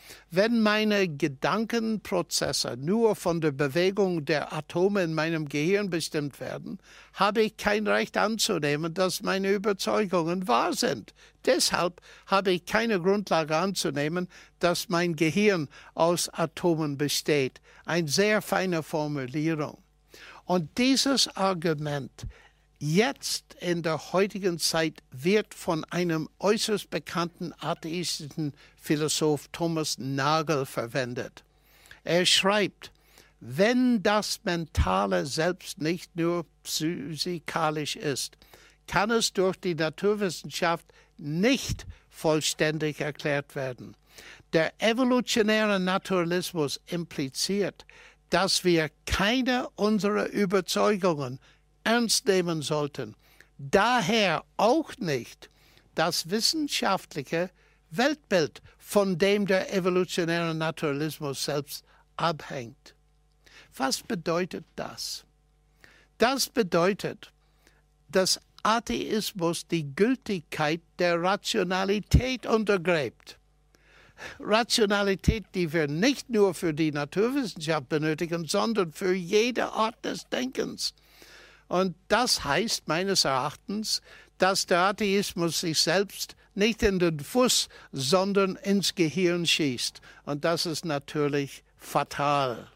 Wenn meine Gedankenprozesse nur von der Bewegung der Atome in meinem Gehirn bestimmt werden, habe ich kein Recht anzunehmen, dass meine Überzeugungen wahr sind. Deshalb habe ich keine Grundlage anzunehmen, dass mein Gehirn aus Atomen besteht. Eine sehr feine Formulierung. Und dieses Argument jetzt in der heutigen Zeit wird von einem äußerst bekannten atheistischen Philosoph Thomas Nagel verwendet. Er schreibt, wenn das mentale Selbst nicht nur physikalisch ist, kann es durch die Naturwissenschaft nicht vollständig erklärt werden. Der evolutionäre Naturalismus impliziert, dass wir keine unserer Überzeugungen ernst nehmen sollten. Daher auch nicht das wissenschaftliche Weltbild, von dem der evolutionäre Naturalismus selbst abhängt. Was bedeutet das? Das bedeutet, dass Atheismus die Gültigkeit der Rationalität untergräbt. Rationalität, die wir nicht nur für die Naturwissenschaft benötigen, sondern für jede Art des Denkens. Und das heißt meines Erachtens, dass der Atheismus sich selbst nicht in den Fuß, sondern ins Gehirn schießt. Und das ist natürlich fatal.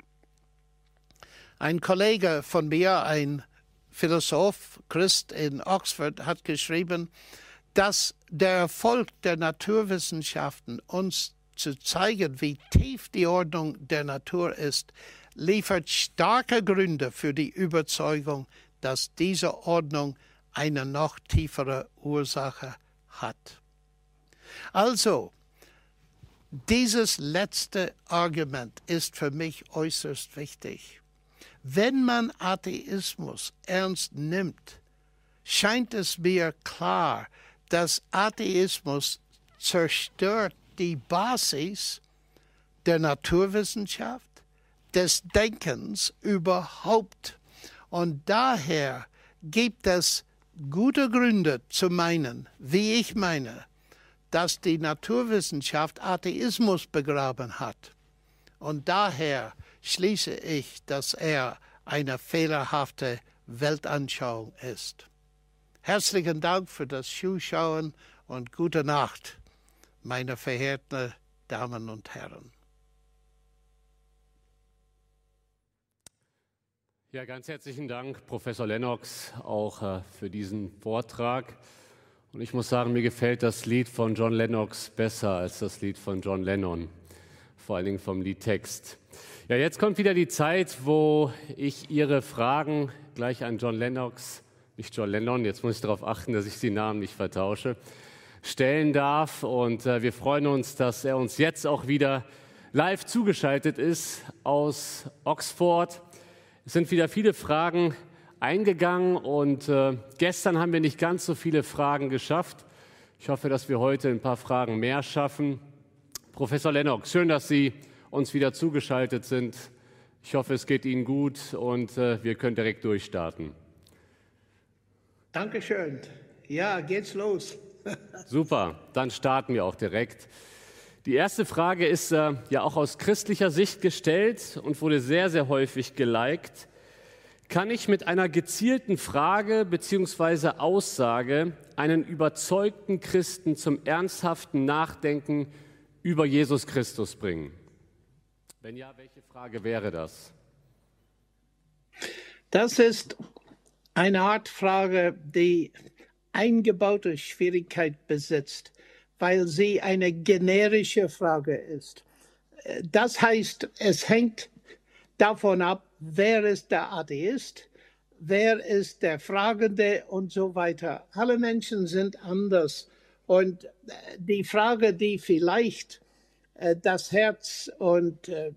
Ein Kollege von mir, ein Philosoph, Christ in Oxford, hat geschrieben, dass der Erfolg der Naturwissenschaften, uns zu zeigen, wie tief die Ordnung der Natur ist, liefert starke Gründe für die Überzeugung, dass diese Ordnung eine noch tiefere Ursache hat. Also, dieses letzte Argument ist für mich äußerst wichtig. Wenn man Atheismus ernst nimmt, scheint es mir klar, dass Atheismus zerstört die Basis der Naturwissenschaft, des Denkens überhaupt. Und daher gibt es gute Gründe zu meinen, wie ich meine, dass die Naturwissenschaft Atheismus begraben hat. Und daher schließe ich, dass er eine fehlerhafte Weltanschauung ist. Herzlichen Dank für das Zuschauen und gute Nacht, meine verehrten Damen und Herren. Ja, ganz herzlichen Dank, Professor Lennox, auch äh, für diesen Vortrag. Und ich muss sagen, mir gefällt das Lied von John Lennox besser als das Lied von John Lennon, vor allen Dingen vom Liedtext. Ja, jetzt kommt wieder die Zeit, wo ich Ihre Fragen gleich an John Lennox, nicht John Lennon, jetzt muss ich darauf achten, dass ich die Namen nicht vertausche, stellen darf. Und äh, wir freuen uns, dass er uns jetzt auch wieder live zugeschaltet ist aus Oxford. Es sind wieder viele Fragen eingegangen und äh, gestern haben wir nicht ganz so viele Fragen geschafft. Ich hoffe, dass wir heute ein paar Fragen mehr schaffen. Professor Lennox, schön, dass Sie uns wieder zugeschaltet sind. Ich hoffe, es geht Ihnen gut und äh, wir können direkt durchstarten. Dankeschön. Ja, geht's los. Super, dann starten wir auch direkt. Die erste Frage ist äh, ja auch aus christlicher Sicht gestellt und wurde sehr, sehr häufig geliked. Kann ich mit einer gezielten Frage bzw. Aussage einen überzeugten Christen zum ernsthaften Nachdenken über Jesus Christus bringen? Wenn ja, welche Frage wäre das? Das ist eine Art Frage, die eingebaute Schwierigkeit besitzt, weil sie eine generische Frage ist. Das heißt, es hängt davon ab, wer ist der Atheist, wer ist der Fragende und so weiter. Alle Menschen sind anders. Und die Frage, die vielleicht äh, das Herz und äh,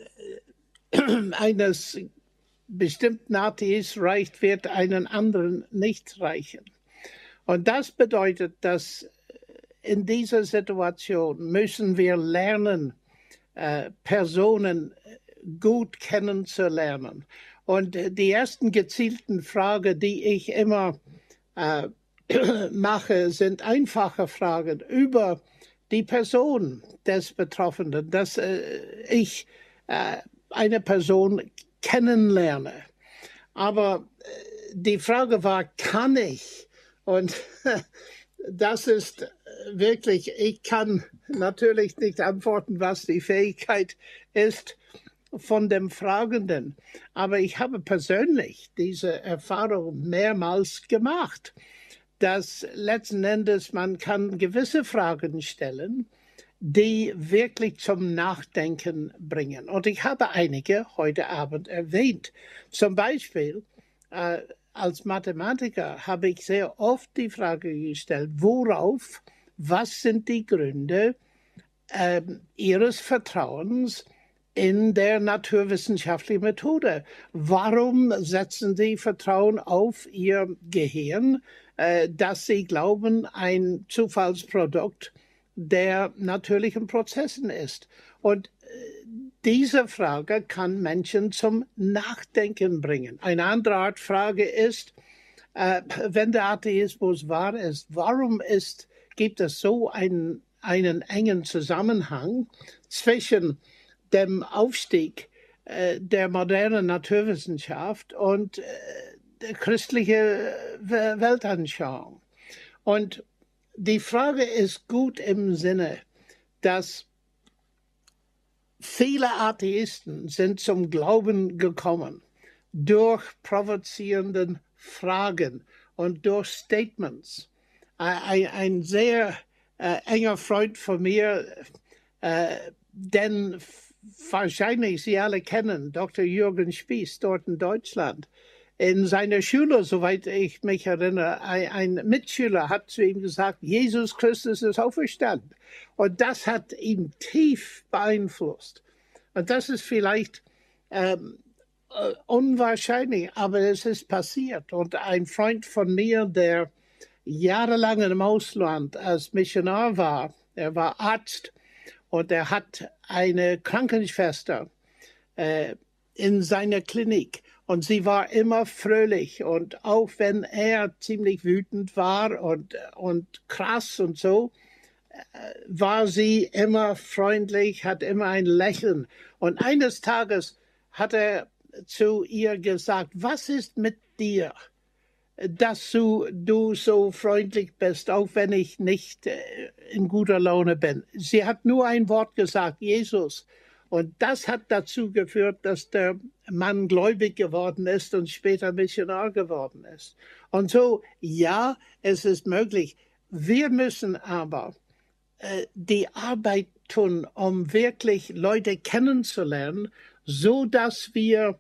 eines bestimmten Atheisten reicht, wird einen anderen nicht reichen. Und das bedeutet, dass in dieser Situation müssen wir lernen, äh, Personen gut kennenzulernen. Und die ersten gezielten Fragen, die ich immer äh, mache, sind einfache Fragen über die Person des Betroffenen, dass äh, ich äh, eine Person kennenlerne. Aber äh, die Frage war, kann ich? Und das ist wirklich, ich kann natürlich nicht antworten, was die Fähigkeit ist von dem Fragenden. Aber ich habe persönlich diese Erfahrung mehrmals gemacht, dass letzten Endes man kann gewisse Fragen stellen, die wirklich zum Nachdenken bringen. Und ich habe einige heute Abend erwähnt. Zum Beispiel, äh, als Mathematiker habe ich sehr oft die Frage gestellt, worauf, was sind die Gründe äh, Ihres Vertrauens in der naturwissenschaftlichen Methode? Warum setzen Sie Vertrauen auf Ihr Gehirn, äh, dass Sie glauben, ein Zufallsprodukt der natürlichen Prozessen ist? Und äh, diese Frage kann Menschen zum Nachdenken bringen. Eine andere Art Frage ist, äh, wenn der Atheismus wahr ist, warum ist, gibt es so einen, einen engen Zusammenhang zwischen dem Aufstieg äh, der modernen Naturwissenschaft und äh, der christlichen Weltanschauung? Und die Frage ist gut im Sinne, dass viele Atheisten sind zum Glauben gekommen durch provozierenden Fragen und durch Statements. Ein, ein sehr äh, enger Freund von mir, äh, den wahrscheinlich Sie alle kennen, Doktor Jürgen Spieß, dort in Deutschland. In seiner Schule, soweit ich mich erinnere, ein, ein Mitschüler hat zu ihm gesagt, Jesus Christus ist auferstanden. Und das hat ihn tief beeinflusst. Und das ist vielleicht ähm, unwahrscheinlich, aber es ist passiert. Und ein Freund von mir, der jahrelang im Ausland als Missionar war, er war Arzt und er hat eine Krankenschwester äh, in seiner Klinik. Und sie war immer fröhlich. Und auch wenn er ziemlich wütend war und, und krass und so, war sie immer freundlich, hat immer ein Lächeln. Und eines Tages hat er zu ihr gesagt, was ist mit dir, dass du, du so freundlich bist, auch wenn ich nicht in guter Laune bin? Sie hat nur ein Wort gesagt, Jesus. Und das hat dazu geführt, dass der Mann gläubig geworden ist und später Missionar geworden ist. Und so, ja, es ist möglich. Wir müssen aber äh, die Arbeit tun, um wirklich Leute kennenzulernen, so dass wir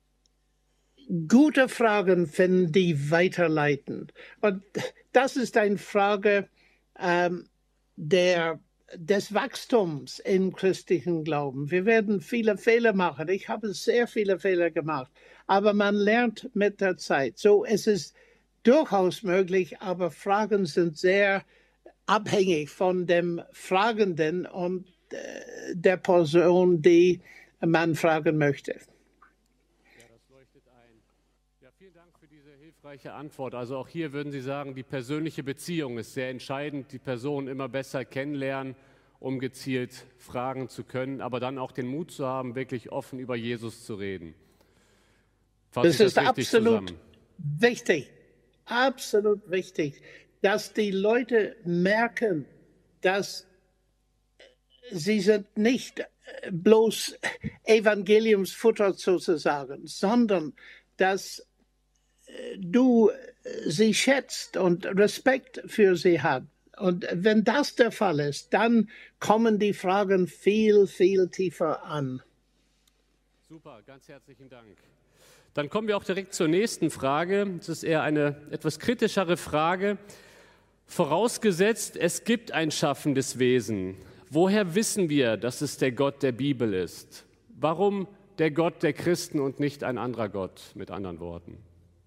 gute Fragen finden, die weiterleiten. Und das ist eine Frage ähm, der des Wachstums im christlichen Glauben. Wir werden viele Fehler machen. Ich habe sehr viele Fehler gemacht. Aber man lernt mit der Zeit. So, es ist durchaus möglich, aber Fragen sind sehr abhängig von dem Fragenden und äh, der Person, die man fragen möchte. Ja, das leuchtet ein. Ja, vielen Dank für diese hilfreiche Antwort. Also auch hier würden Sie sagen, die persönliche Beziehung ist sehr entscheidend, die Person immer besser kennenlernen, um gezielt fragen zu können, aber dann auch den Mut zu haben, wirklich offen über Jesus zu reden. Fasse das ich ist das richtig absolut zusammen? wichtig, absolut wichtig, dass die Leute merken, dass sie sind nicht bloß Evangeliumsfutter sozusagen, sondern dass du sie schätzt und Respekt für sie hast. Und wenn das der Fall ist, dann kommen die Fragen viel, viel tiefer an. Super, ganz herzlichen Dank. Dann kommen wir auch direkt zur nächsten Frage. Das ist eher eine etwas kritischere Frage. Vorausgesetzt, es gibt ein schaffendes Wesen. Woher wissen wir, dass es der Gott der Bibel ist? Warum der Gott der Christen und nicht ein anderer Gott, mit anderen Worten?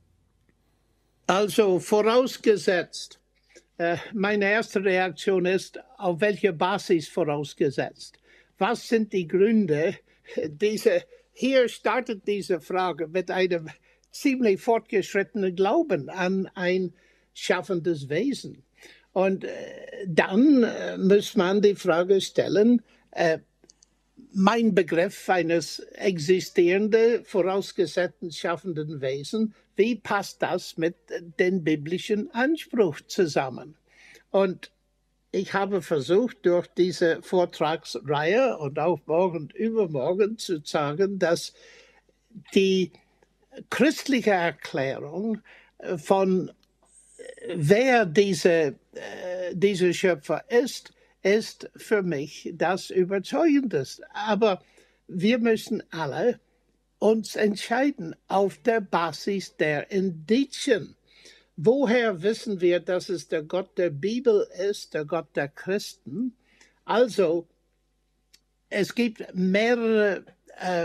Also vorausgesetzt, äh, meine erste Reaktion ist, auf welcher Basis vorausgesetzt? Was sind die Gründe? Diese, hier startet diese Frage mit einem ziemlich fortgeschrittenen Glauben an ein schaffendes Wesen. Und äh, dann äh, muss man die Frage stellen, äh, mein Begriff eines existierenden, vorausgesetzten, schaffenden Wesen, wie passt das mit dem biblischen Anspruch zusammen? Und ich habe versucht, durch diese Vortragsreihe und auch morgen und übermorgen zu sagen, dass die christliche Erklärung von wer diese, äh, dieser Schöpfer ist, ist für mich das Überzeugendste. Aber wir müssen alle uns entscheiden auf der Basis der Indizien. Woher wissen wir, dass es der Gott der Bibel ist, der Gott der Christen? Also, es gibt mehrere äh,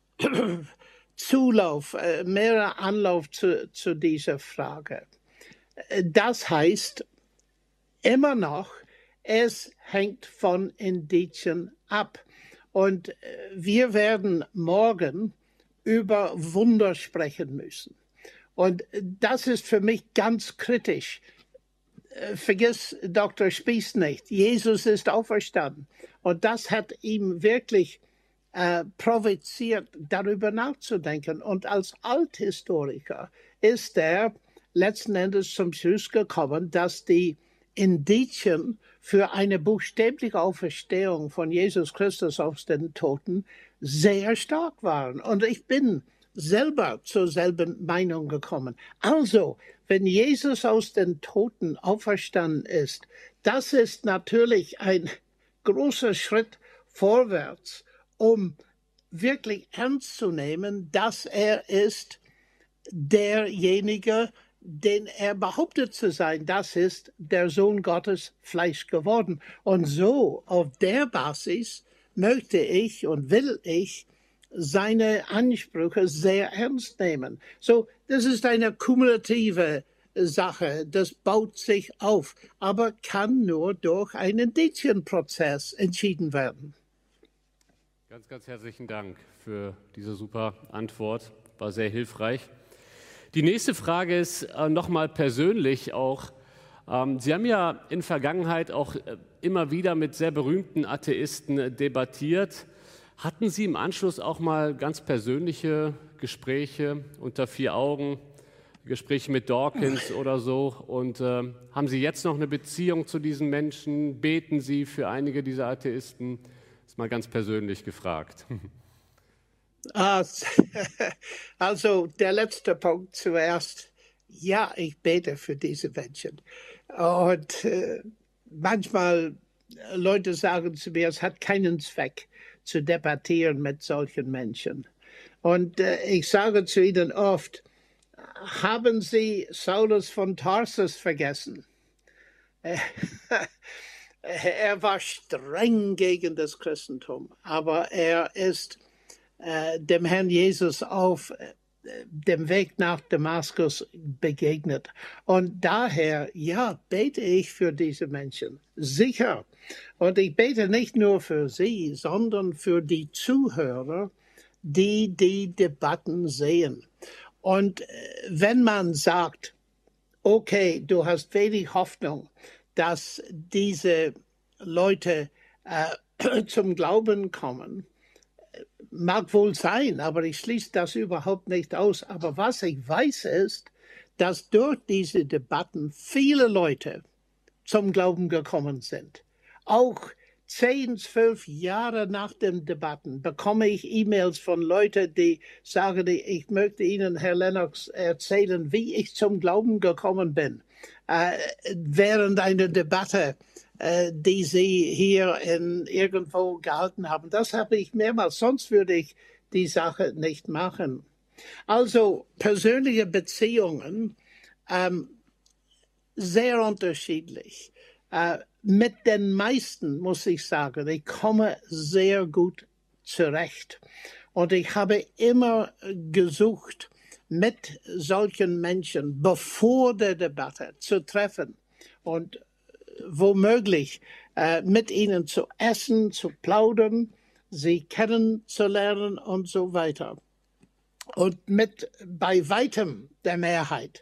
Zulauf, äh, mehrere Anlauf zu, zu dieser Frage. Das heißt immer noch, es hängt von Indizien ab. Und wir werden morgen über Wunder sprechen müssen. Und das ist für mich ganz kritisch. Vergiss Doktor Spies nicht, Jesus ist auferstanden. Und das hat ihm wirklich äh, provoziert, darüber nachzudenken. Und als Althistoriker ist er letzten Endes zum Schluss gekommen, dass die Indizien für eine buchstäbliche Auferstehung von Jesus Christus aus den Toten sehr stark waren. Und ich bin selber zur selben Meinung gekommen. Also, wenn Jesus aus den Toten auferstanden ist, das ist natürlich ein großer Schritt vorwärts, um wirklich ernst zu nehmen, dass er ist derjenige, den er behauptet zu sein, das ist der Sohn Gottes Fleisch geworden. Und so, auf der Basis, möchte ich und will ich seine Ansprüche sehr ernst nehmen. So, das ist eine kumulative Sache, das baut sich auf, aber kann nur durch einen Indizienprozess entschieden werden. Ganz, ganz herzlichen Dank für diese super Antwort, war sehr hilfreich. Die nächste Frage ist äh, nochmal persönlich auch. Ähm, Sie haben ja in Vergangenheit auch äh, immer wieder mit sehr berühmten Atheisten äh, debattiert. Hatten Sie im Anschluss auch mal ganz persönliche Gespräche unter vier Augen, Gespräche mit Dawkins oder so? Und äh, haben Sie jetzt noch eine Beziehung zu diesen Menschen? Beten Sie für einige dieser Atheisten? Das ist mal ganz persönlich gefragt. Also der letzte Punkt zuerst. Ja, ich bete für diese Menschen. Und äh, manchmal Leute sagen zu mir, es hat keinen Zweck zu debattieren mit solchen Menschen. Und äh, ich sage zu ihnen oft, haben Sie Saulus von Tarsus vergessen? Er war streng gegen das Christentum, aber er ist äh, dem Herrn Jesus auf äh, dem Weg nach Damaskus begegnet. Und daher, ja, bete ich für diese Menschen, sicher. Und ich bete nicht nur für sie, sondern für die Zuhörer, die die Debatten sehen. Und äh, wenn man sagt, okay, du hast wenig Hoffnung, dass diese Leute äh, zum Glauben kommen, mag wohl sein, aber ich schließe das überhaupt nicht aus. Aber was ich weiß ist, dass durch diese Debatten viele Leute zum Glauben gekommen sind. Auch zehn, zwölf Jahre nach den Debatten bekomme ich E-Mails von Leuten, die sagen, ich möchte Ihnen, Herr Lennox, erzählen, wie ich zum Glauben gekommen bin. Äh, während einer Debatte, äh, die Sie hier in irgendwo gehalten haben. Das habe ich mehrmals, sonst würde ich die Sache nicht machen. Also persönliche Beziehungen, ähm, sehr unterschiedlich. Äh, mit den meisten muss ich sagen, ich komme sehr gut zurecht. Und ich habe immer gesucht, mit solchen Menschen bevor der Debatte zu treffen und womöglich äh, mit ihnen zu essen, zu plaudern, sie kennenzulernen und so weiter. Und mit bei weitem der Mehrheit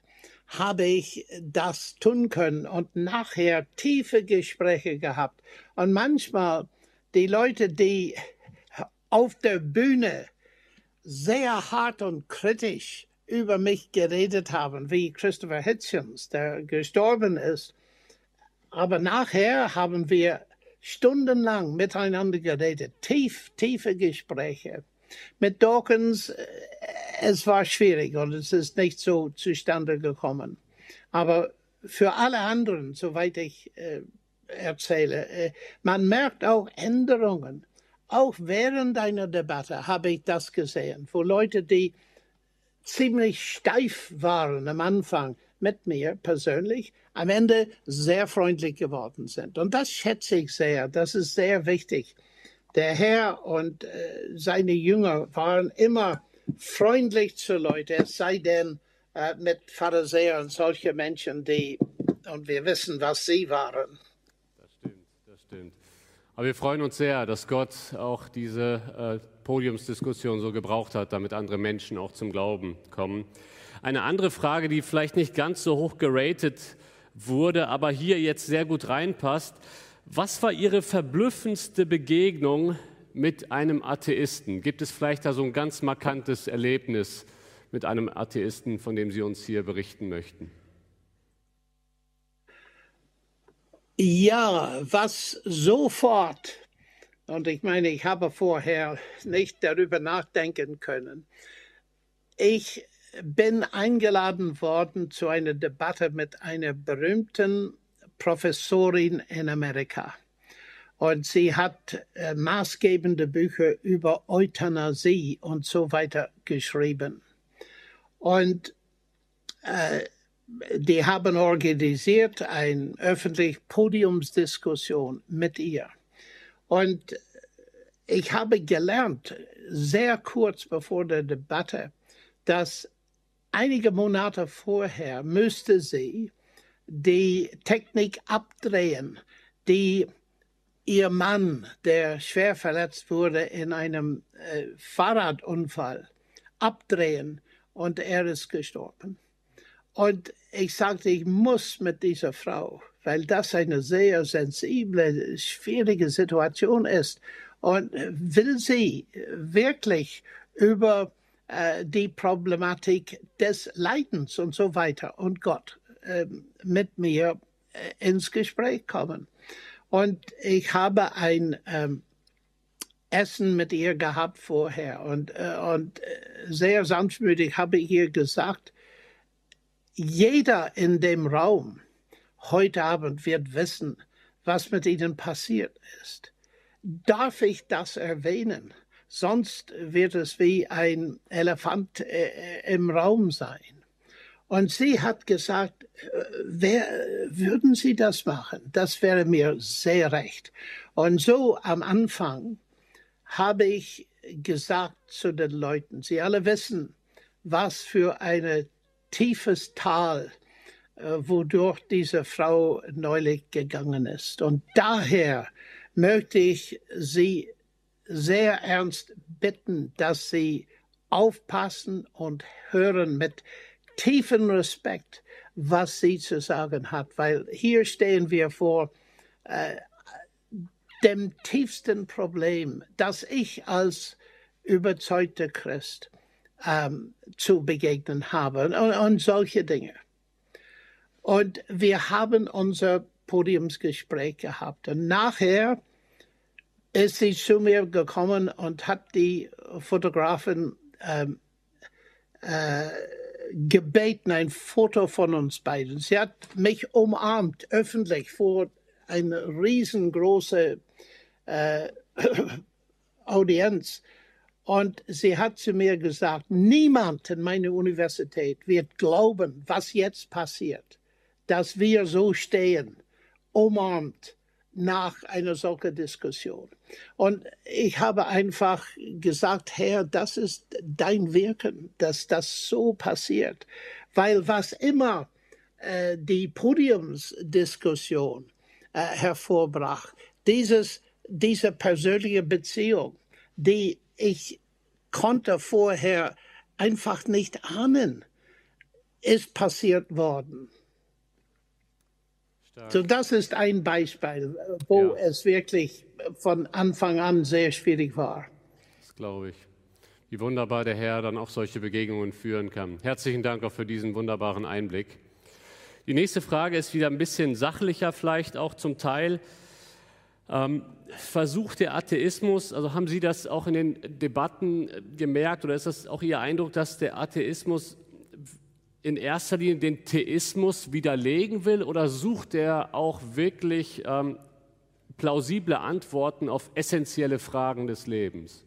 habe ich das tun können und nachher tiefe Gespräche gehabt. Und manchmal die Leute, die auf der Bühne sehr hart und kritisch über mich geredet haben, wie Christopher Hitchens, der gestorben ist. Aber nachher haben wir stundenlang miteinander geredet, tief, tiefe Gespräche. Mit Dawkins, es war schwierig und es ist nicht so zustande gekommen. Aber für alle anderen, soweit ich äh, erzähle, äh, man merkt auch Änderungen. Auch während einer Debatte habe ich das gesehen, wo Leute, die ziemlich steif waren am Anfang mit mir persönlich, am Ende sehr freundlich geworden sind. Und das schätze ich sehr, das ist sehr wichtig. Der Herr und äh, seine Jünger waren immer freundlich zu Leuten, es sei denn äh, mit Pharisäern, solche Menschen, die, und wir wissen, was sie waren. Das stimmt, das stimmt. Aber wir freuen uns sehr, dass Gott auch diese äh, Podiumsdiskussion so gebraucht hat, damit andere Menschen auch zum Glauben kommen. Eine andere Frage, die vielleicht nicht ganz so hoch geratet wurde, aber hier jetzt sehr gut reinpasst. Was war Ihre verblüffendste Begegnung mit einem Atheisten? Gibt es vielleicht da so ein ganz markantes Erlebnis mit einem Atheisten, von dem Sie uns hier berichten möchten? Ja, was sofort, und ich meine, ich habe vorher nicht darüber nachdenken können. Ich bin eingeladen worden zu einer Debatte mit einer berühmten Professorin in Amerika. Und sie hat äh, maßgebende Bücher über Euthanasie und so weiter geschrieben. Und äh, die haben organisiert eine öffentliche Podiumsdiskussion mit ihr. Und ich habe gelernt, sehr kurz bevor der Debatte, dass einige Monate vorher müsste sie die Technik abdrehen, die ihr Mann, der schwer verletzt wurde in einem äh, Fahrradunfall, abdrehen und er ist gestorben. Und ich sagte, ich muss mit dieser Frau, weil das eine sehr sensible, schwierige Situation ist. Und will sie wirklich über äh, die Problematik des Leidens und so weiter und Gott äh, mit mir äh, ins Gespräch kommen. Und ich habe ein ähm, Essen mit ihr gehabt vorher und, äh, und sehr sanftmütig habe ich ihr gesagt, jeder in dem Raum heute Abend wird wissen, was mit ihnen passiert ist. Darf ich das erwähnen? Sonst wird es wie ein Elefant äh, im Raum sein. Und sie hat gesagt, äh, wer, würden Sie das machen? Das wäre mir sehr recht. Und so am Anfang habe ich gesagt zu den Leuten, Sie alle wissen, was für ein tiefes Tal, äh, wodurch diese Frau neulich gegangen ist. Und daher möchte ich Sie sehr ernst bitten, dass Sie aufpassen und hören mit tiefem Respekt, was sie zu sagen hat. Weil hier stehen wir vor äh, dem tiefsten Problem, das ich als überzeugter Christ ähm, zu begegnen habe und, und solche Dinge. Und wir haben unser Podiumsgespräch gehabt. Und nachher ist sie zu mir gekommen und hat die Fotografin ähm, äh, gebeten, ein Foto von uns beiden. Sie hat mich umarmt, öffentlich, vor einer riesengroßen äh, Audienz. Und sie hat zu mir gesagt, niemand in meiner Universität wird glauben, was jetzt passiert, dass wir so stehen, umarmt, nach einer solchen Diskussion. Und ich habe einfach gesagt, Herr, das ist dein Wirken, dass das so passiert. Weil was immer äh, die Podiumsdiskussion äh, hervorbrach, dieses, diese persönliche Beziehung, die ich konnte vorher einfach nicht ahnen. ist passiert worden. Stark. So, das ist ein Beispiel, wo Ja. es wirklich von Anfang an sehr schwierig war. Das glaube ich. Wie wunderbar der Herr dann auch solche Begegnungen führen kann. Herzlichen Dank auch für diesen wunderbaren Einblick. Die nächste Frage ist wieder ein bisschen sachlicher vielleicht auch zum Teil. Ähm, versucht der Atheismus, also haben Sie das auch in den Debatten gemerkt oder ist das auch Ihr Eindruck, dass der Atheismus in erster Linie den Theismus widerlegen will oder sucht er auch wirklich ähm, plausible Antworten auf essentielle Fragen des Lebens?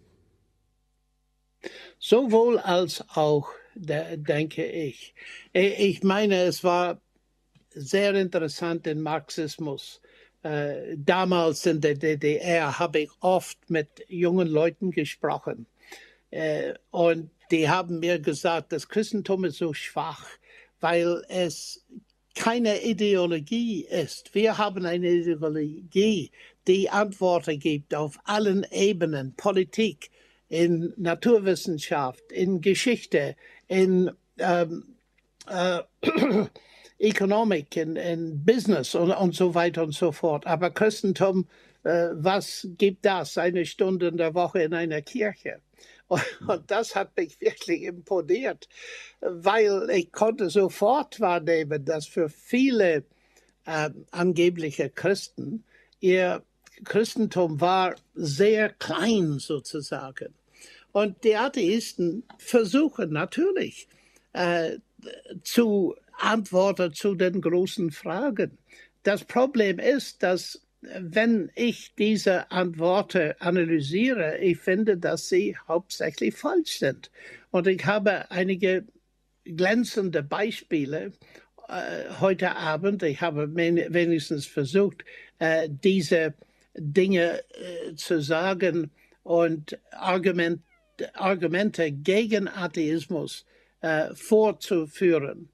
Sowohl als auch, de, denke ich. Ich meine, es war sehr interessant im Marxismus. Äh, damals in der D D R habe ich oft mit jungen Leuten gesprochen. Äh, und die haben mir gesagt, das Christentum ist so schwach, weil es keine Ideologie ist. Wir haben eine Ideologie, die Antworten gibt auf allen Ebenen, Politik, in Naturwissenschaft, in Geschichte, in ähm, äh, Economic, in, in Business und, und so weiter und so fort. Aber Christentum, äh, was gibt das? Eine Stunde in der Woche in einer Kirche. Und, und das hat mich wirklich imponiert, weil ich konnte sofort wahrnehmen, dass für viele äh, angebliche Christen ihr Christentum war sehr klein sozusagen. Und die Atheisten versuchen natürlich äh, zu antworten zu den großen Fragen. Das Problem ist, dass wenn ich diese Antworten analysiere, ich finde, dass sie hauptsächlich falsch sind. Und ich habe einige glänzende Beispiele äh, heute Abend. Ich habe wenigstens versucht, äh, diese Dinge äh, zu sagen und Argument, Argumente gegen Atheismus äh, vorzuführen.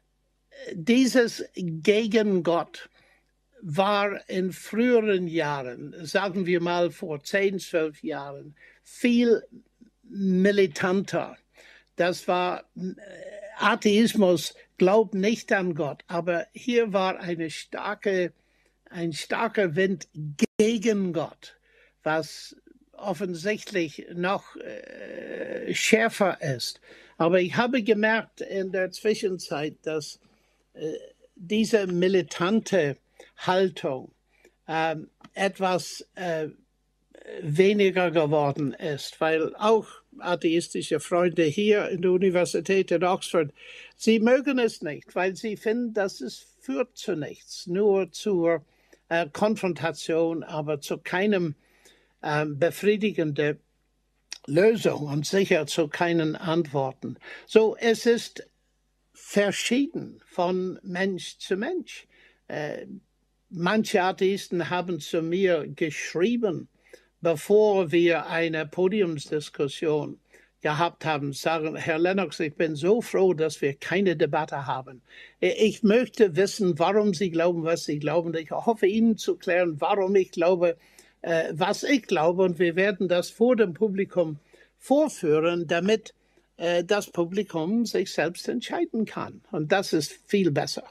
Dieses gegen Gott war in früheren Jahren, sagen wir mal vor zehn, zwölf Jahren, viel militanter. Das war Atheismus, glaubt nicht an Gott, aber hier war eine starke, ein starker Wind gegen Gott, was offensichtlich noch äh, schärfer ist. Aber ich habe gemerkt in der Zwischenzeit, dass äh, diese militante Haltung äh, etwas äh, weniger geworden ist, weil auch atheistische Freunde hier in der Universität in Oxford, sie mögen es nicht, weil sie finden, dass es führt zu nichts, nur zur äh, Konfrontation, aber zu keinem äh, befriedigenden Lösung und sicher zu keinen Antworten. So, es ist verschieden von Mensch zu Mensch. Äh, manche Atheisten haben zu mir geschrieben, bevor wir eine Podiumsdiskussion gehabt haben, sagen, Herr Lennox, ich bin so froh, dass wir keine Debatte haben. Ich möchte wissen, warum Sie glauben, was Sie glauben. Ich hoffe, Ihnen zu klären, warum ich glaube, äh, was ich glaube. Und wir werden das vor dem Publikum vorführen, damit äh, das Publikum sich selbst entscheiden kann. Und das ist viel besser.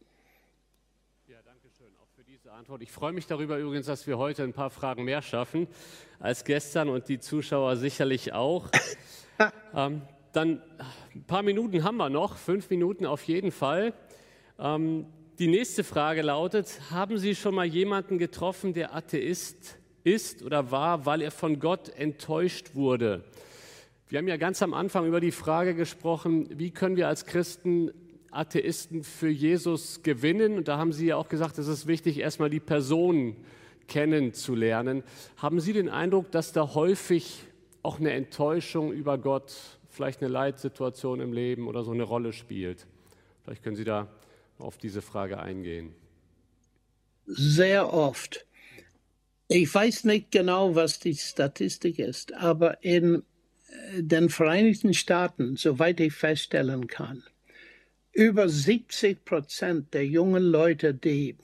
Antwort. Ich freue mich darüber übrigens, dass wir heute ein paar Fragen mehr schaffen als gestern und die Zuschauer sicherlich auch. ähm, dann ein paar Minuten haben wir noch, fünf Minuten auf jeden Fall. Ähm, die nächste Frage lautet, haben Sie schon mal jemanden getroffen, der Atheist ist oder war, weil er von Gott enttäuscht wurde? Wir haben ja ganz am Anfang über die Frage gesprochen, wie können wir als Christen Atheisten für Jesus gewinnen. Und da haben Sie ja auch gesagt, es ist wichtig, erstmal die Person kennenzulernen. Haben Sie den Eindruck, dass da häufig auch eine Enttäuschung über Gott, vielleicht eine Leitsituation im Leben oder so eine Rolle spielt? Vielleicht können Sie da auf diese Frage eingehen. Sehr oft. Ich weiß nicht genau, was die Statistik ist, aber in den Vereinigten Staaten, soweit ich feststellen kann, über siebzig Prozent der jungen Leute, die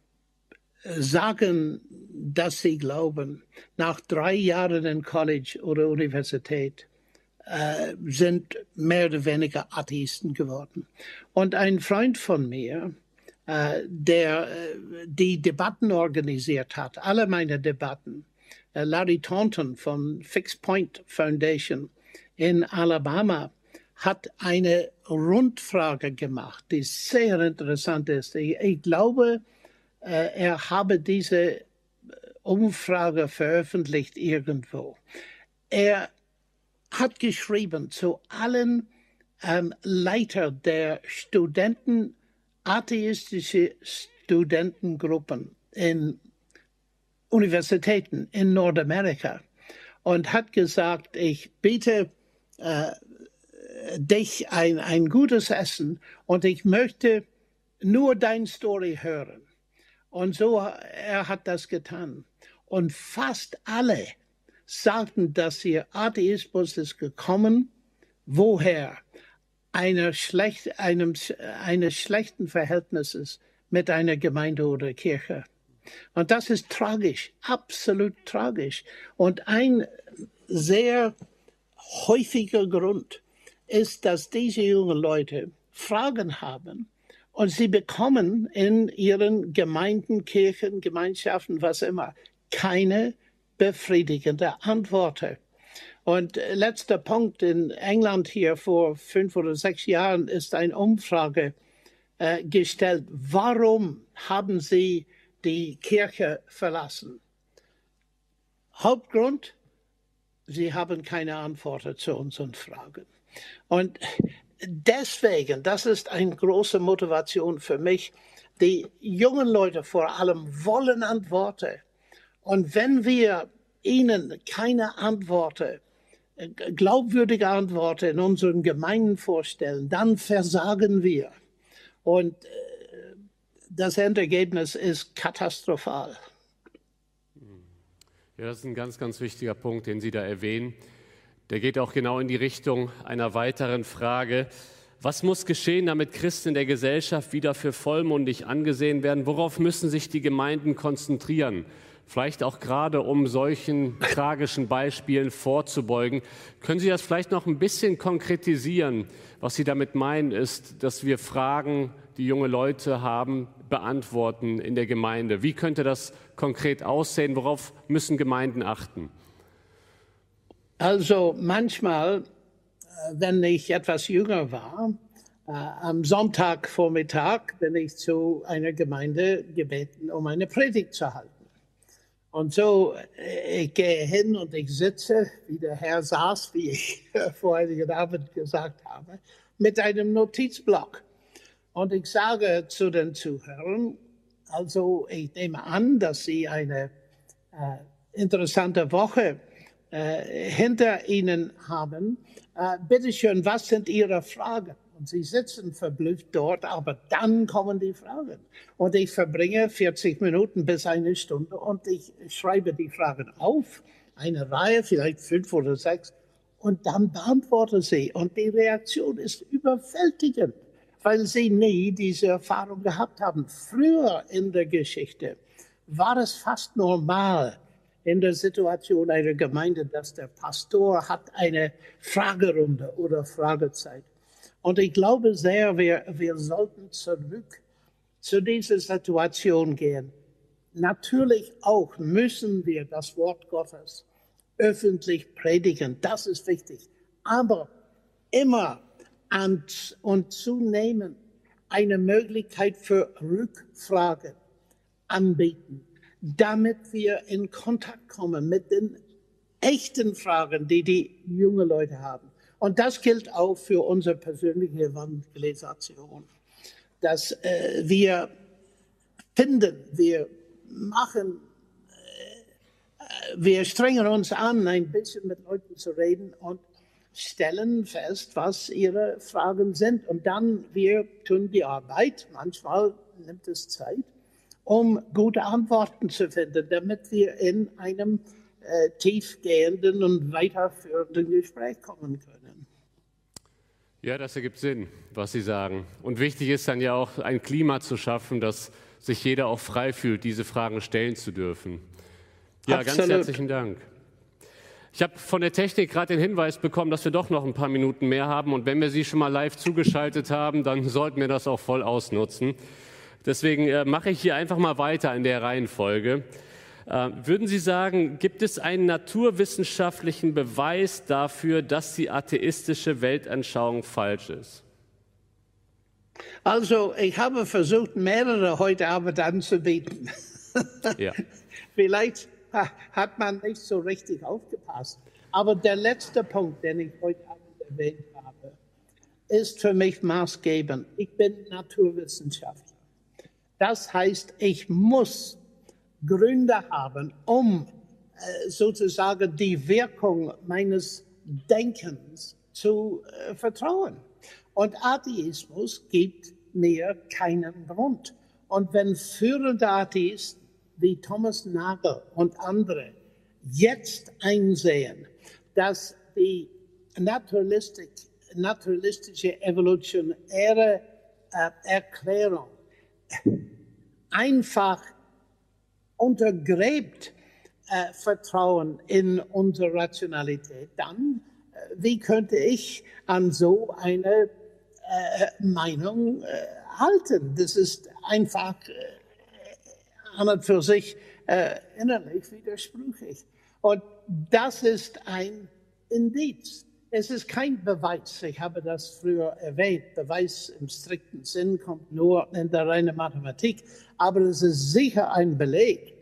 sagen, dass sie glauben, nach drei Jahren in College oder Universität äh, sind mehr oder weniger Atheisten geworden. Und ein Freund von mir, äh, der äh, die Debatten organisiert hat, alle meine Debatten, äh, Larry Taunton von Fixed Point Foundation in Alabama, hat eine Rundfrage gemacht, die sehr interessant ist. Ich, ich glaube, äh, er habe diese Umfrage veröffentlicht irgendwo. Er hat geschrieben zu allen ähm, Leiter der Studenten, atheistische Studentengruppen in Universitäten in Nordamerika und hat gesagt, ich biete äh, dich ein, ein gutes Essen und ich möchte nur deine Story hören. Und so, er hat das getan. Und fast alle sagten, dass ihr Atheismus ist gekommen, woher? Einer schlecht, einem, eines schlechten Verhältnisses mit einer Gemeinde oder Kirche. Und das ist tragisch, absolut tragisch. Und ein sehr häufiger Grund ist, dass diese jungen Leute Fragen haben und sie bekommen in ihren Gemeinden, Kirchen, Gemeinschaften, was immer, keine befriedigende Antworten. Und letzter Punkt, in England hier vor fünf oder sechs Jahren ist eine Umfrage äh, gestellt, warum haben Sie die Kirche verlassen? Hauptgrund, Sie haben keine Antworten zu unseren Fragen. Und deswegen, das ist eine große Motivation für mich, die jungen Leute vor allem wollen Antworten. Und wenn wir ihnen keine Antworten, glaubwürdige Antworten in unseren Gemeinden vorstellen, dann versagen wir. Und das Endergebnis ist katastrophal. Ja, das ist ein ganz, ganz wichtiger Punkt, den Sie da erwähnen. Der geht auch genau in die Richtung einer weiteren Frage. Was muss geschehen, damit Christen in der Gesellschaft wieder für vollmundig angesehen werden? Worauf müssen sich die Gemeinden konzentrieren? Vielleicht auch gerade, um solchen tragischen Beispielen vorzubeugen. Können Sie das vielleicht noch ein bisschen konkretisieren? Was Sie damit meinen, ist, dass wir Fragen, die junge Leute haben, beantworten in der Gemeinde. Wie könnte das konkret aussehen? Worauf müssen Gemeinden achten? Also manchmal, wenn ich etwas jünger war, äh, am Sonntagvormittag bin ich zu einer Gemeinde gebeten, um eine Predigt zu halten. Und so, ich gehe hin und ich sitze, wie der Herr saß, wie ich vor einigen Abend gesagt habe, mit einem Notizblock. Und ich sage zu den Zuhörern, also ich nehme an, dass Sie eine äh, interessante Woche äh, hinter Ihnen haben. Äh, bitte schön, was sind Ihre Fragen? Und sie sitzen verblüfft dort, aber dann kommen die Fragen. Und ich verbringe vierzig Minuten bis eine Stunde und ich schreibe die Fragen auf, eine Reihe, vielleicht fünf oder sechs, und dann beantworte sie. Und die Reaktion ist überwältigend, weil sie nie diese Erfahrung gehabt haben. Früher in der Geschichte war es fast normal in der Situation einer Gemeinde, dass der Pastor hat eine Fragerunde oder Fragezeit. Und ich glaube sehr, wir, wir sollten zurück zu dieser Situation gehen. Natürlich auch müssen wir das Wort Gottes öffentlich predigen. Das ist wichtig. Aber immer an, und zunehmend eine Möglichkeit für Rückfragen anbieten, damit wir in Kontakt kommen mit den echten Fragen, die die jungen Leute haben. Und das gilt auch für unsere persönliche Evangelisation, dass äh, wir finden, wir machen, äh, wir strengen uns an, ein bisschen mit Leuten zu reden und stellen fest, was ihre Fragen sind. Und dann wir tun die Arbeit, manchmal nimmt es Zeit, um gute Antworten zu finden, damit wir in einem äh, tiefgehenden und weiterführenden Gespräch kommen können. Ja, das ergibt Sinn, was Sie sagen. Und wichtig ist dann ja auch, ein Klima zu schaffen, dass sich jeder auch frei fühlt, diese Fragen stellen zu dürfen. Ja, Absolut. Ganz herzlichen Dank. Ich habe von der Technik gerade den Hinweis bekommen, dass wir doch noch ein paar Minuten mehr haben. Und wenn wir Sie schon mal live zugeschaltet haben, dann sollten wir das auch voll ausnutzen. Deswegen äh, mache ich hier einfach mal weiter in der Reihenfolge. Äh, würden Sie sagen, gibt es einen naturwissenschaftlichen Beweis dafür, dass die atheistische Weltanschauung falsch ist? Also, ich habe versucht, mehrere heute Abend anzubieten. Ja. Vielleicht hat man nicht so richtig aufgepasst. Aber der letzte Punkt, den ich heute Abend erwähnt habe, ist für mich maßgebend. Ich bin Naturwissenschaftler. Das heißt, ich muss Gründe haben, um äh, sozusagen die Wirkung meines Denkens zu äh, vertrauen. Und Atheismus gibt mir keinen Grund. Und wenn führende Atheisten wie Thomas Nagel und andere jetzt einsehen, dass die naturalistik, naturalistische evolutionäre äh, Erklärung einfach untergräbt äh, Vertrauen in unsere Rationalität, dann äh, wie könnte ich an so eine äh, Meinung äh, halten? Das ist einfach äh, an und für sich äh, innerlich widersprüchlich. Und das ist ein Indiz. Es ist kein Beweis. Ich habe das früher erwähnt. Beweis im strikten Sinn kommt nur in der reinen Mathematik. Aber es ist sicher ein Beleg.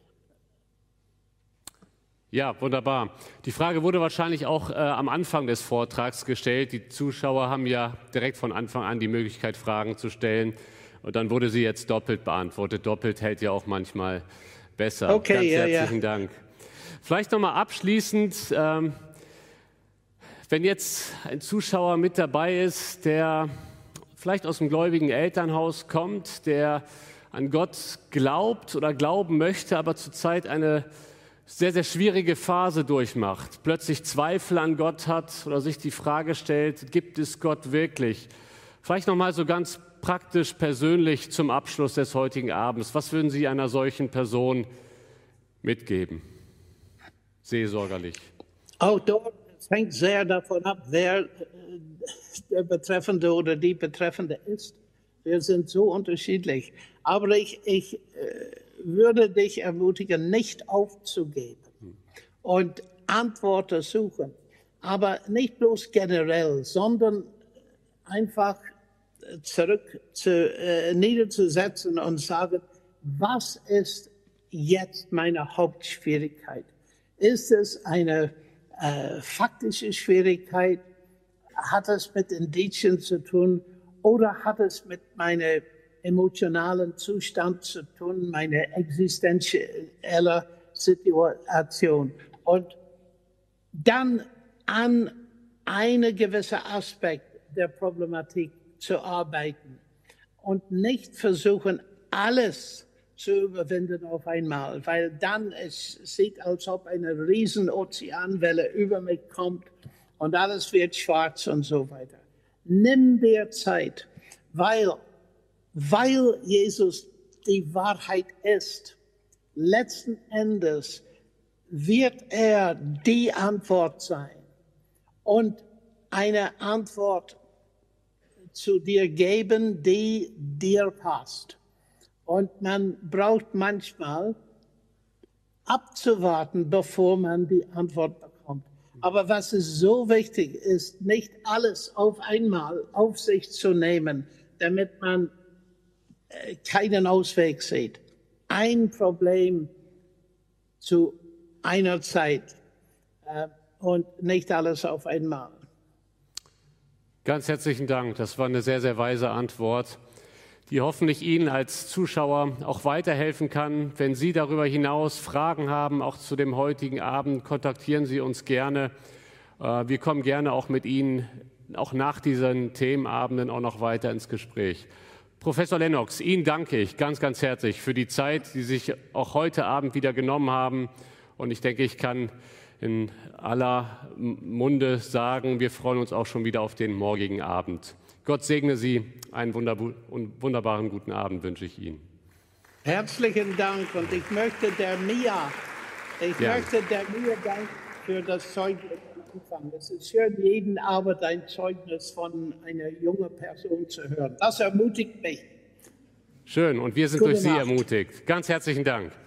Ja, wunderbar. Die Frage wurde wahrscheinlich auch äh, am Anfang des Vortrags gestellt. Die Zuschauer haben ja direkt von Anfang an die Möglichkeit, Fragen zu stellen. Und dann wurde sie jetzt doppelt beantwortet. Doppelt hält ja auch manchmal besser. Okay, Ganz ja, herzlichen ja. Dank. Vielleicht noch mal abschließend, ähm, wenn jetzt ein Zuschauer mit dabei ist, der vielleicht aus dem gläubigen Elternhaus kommt, der an Gott glaubt oder glauben möchte, aber zurzeit eine sehr, sehr schwierige Phase durchmacht, plötzlich Zweifel an Gott hat oder sich die Frage stellt, gibt es Gott wirklich? Vielleicht noch mal so ganz praktisch, persönlich zum Abschluss des heutigen Abends. Was würden Sie einer solchen Person mitgeben, seelsorgerlich? Auch dort hängt sehr davon ab, wer äh, der Betreffende oder die Betreffende ist. Wir sind so unterschiedlich. Aber ich, ich äh, würde dich ermutigen, nicht aufzugeben und Antworten suchen. Aber nicht bloß generell, sondern einfach zurück zu, äh, niederzusetzen und sagen, was ist jetzt meine Hauptschwierigkeit? Ist es eine äh, faktische Schwierigkeit? Hat es mit Indizien zu tun? Oder hat es mit meinem emotionalen Zustand zu tun, meiner existenziellen Situation? Und dann an einen gewissen Aspekt der Problematik zu arbeiten und nicht versuchen, alles zu überwinden auf einmal, weil dann es sieht, als ob eine riesen Ozeanwelle über mich kommt und alles wird schwarz und so weiter. Nimm dir Zeit, weil, weil Jesus die Wahrheit ist. Letzten Endes wird er die Antwort sein und eine Antwort zu dir geben, die dir passt. Und man braucht manchmal abzuwarten, bevor man die Antwort bekommt. Aber was ist so wichtig ist, nicht alles auf einmal auf sich zu nehmen, damit man äh, keinen Ausweg sieht. Ein Problem zu einer Zeit äh, und nicht alles auf einmal. Ganz herzlichen Dank. Das war eine sehr, sehr weise Antwort, die hoffentlich Ihnen als Zuschauer auch weiterhelfen kann. Wenn Sie darüber hinaus Fragen haben, auch zu dem heutigen Abend, kontaktieren Sie uns gerne. Wir kommen gerne auch mit Ihnen, auch nach diesen Themenabenden, auch noch weiter ins Gespräch. Professor Lennox, Ihnen danke ich ganz, ganz herzlich für die Zeit, die Sie sich auch heute Abend wieder genommen haben. Und ich denke, ich kann in aller Munde sagen, wir freuen uns auch schon wieder auf den morgigen Abend. Gott segne Sie. Einen wunderbaren guten Abend wünsche ich Ihnen. Herzlichen Dank und ich möchte der Mia, ich Ja. möchte der Mia danken für das Zeugnis am Anfang. Es ist schön, jeden Abend ein Zeugnis von einer jungen Person zu hören. Das ermutigt mich. Schön, und wir sind Gute durch Sie Nacht. ermutigt. Ganz herzlichen Dank.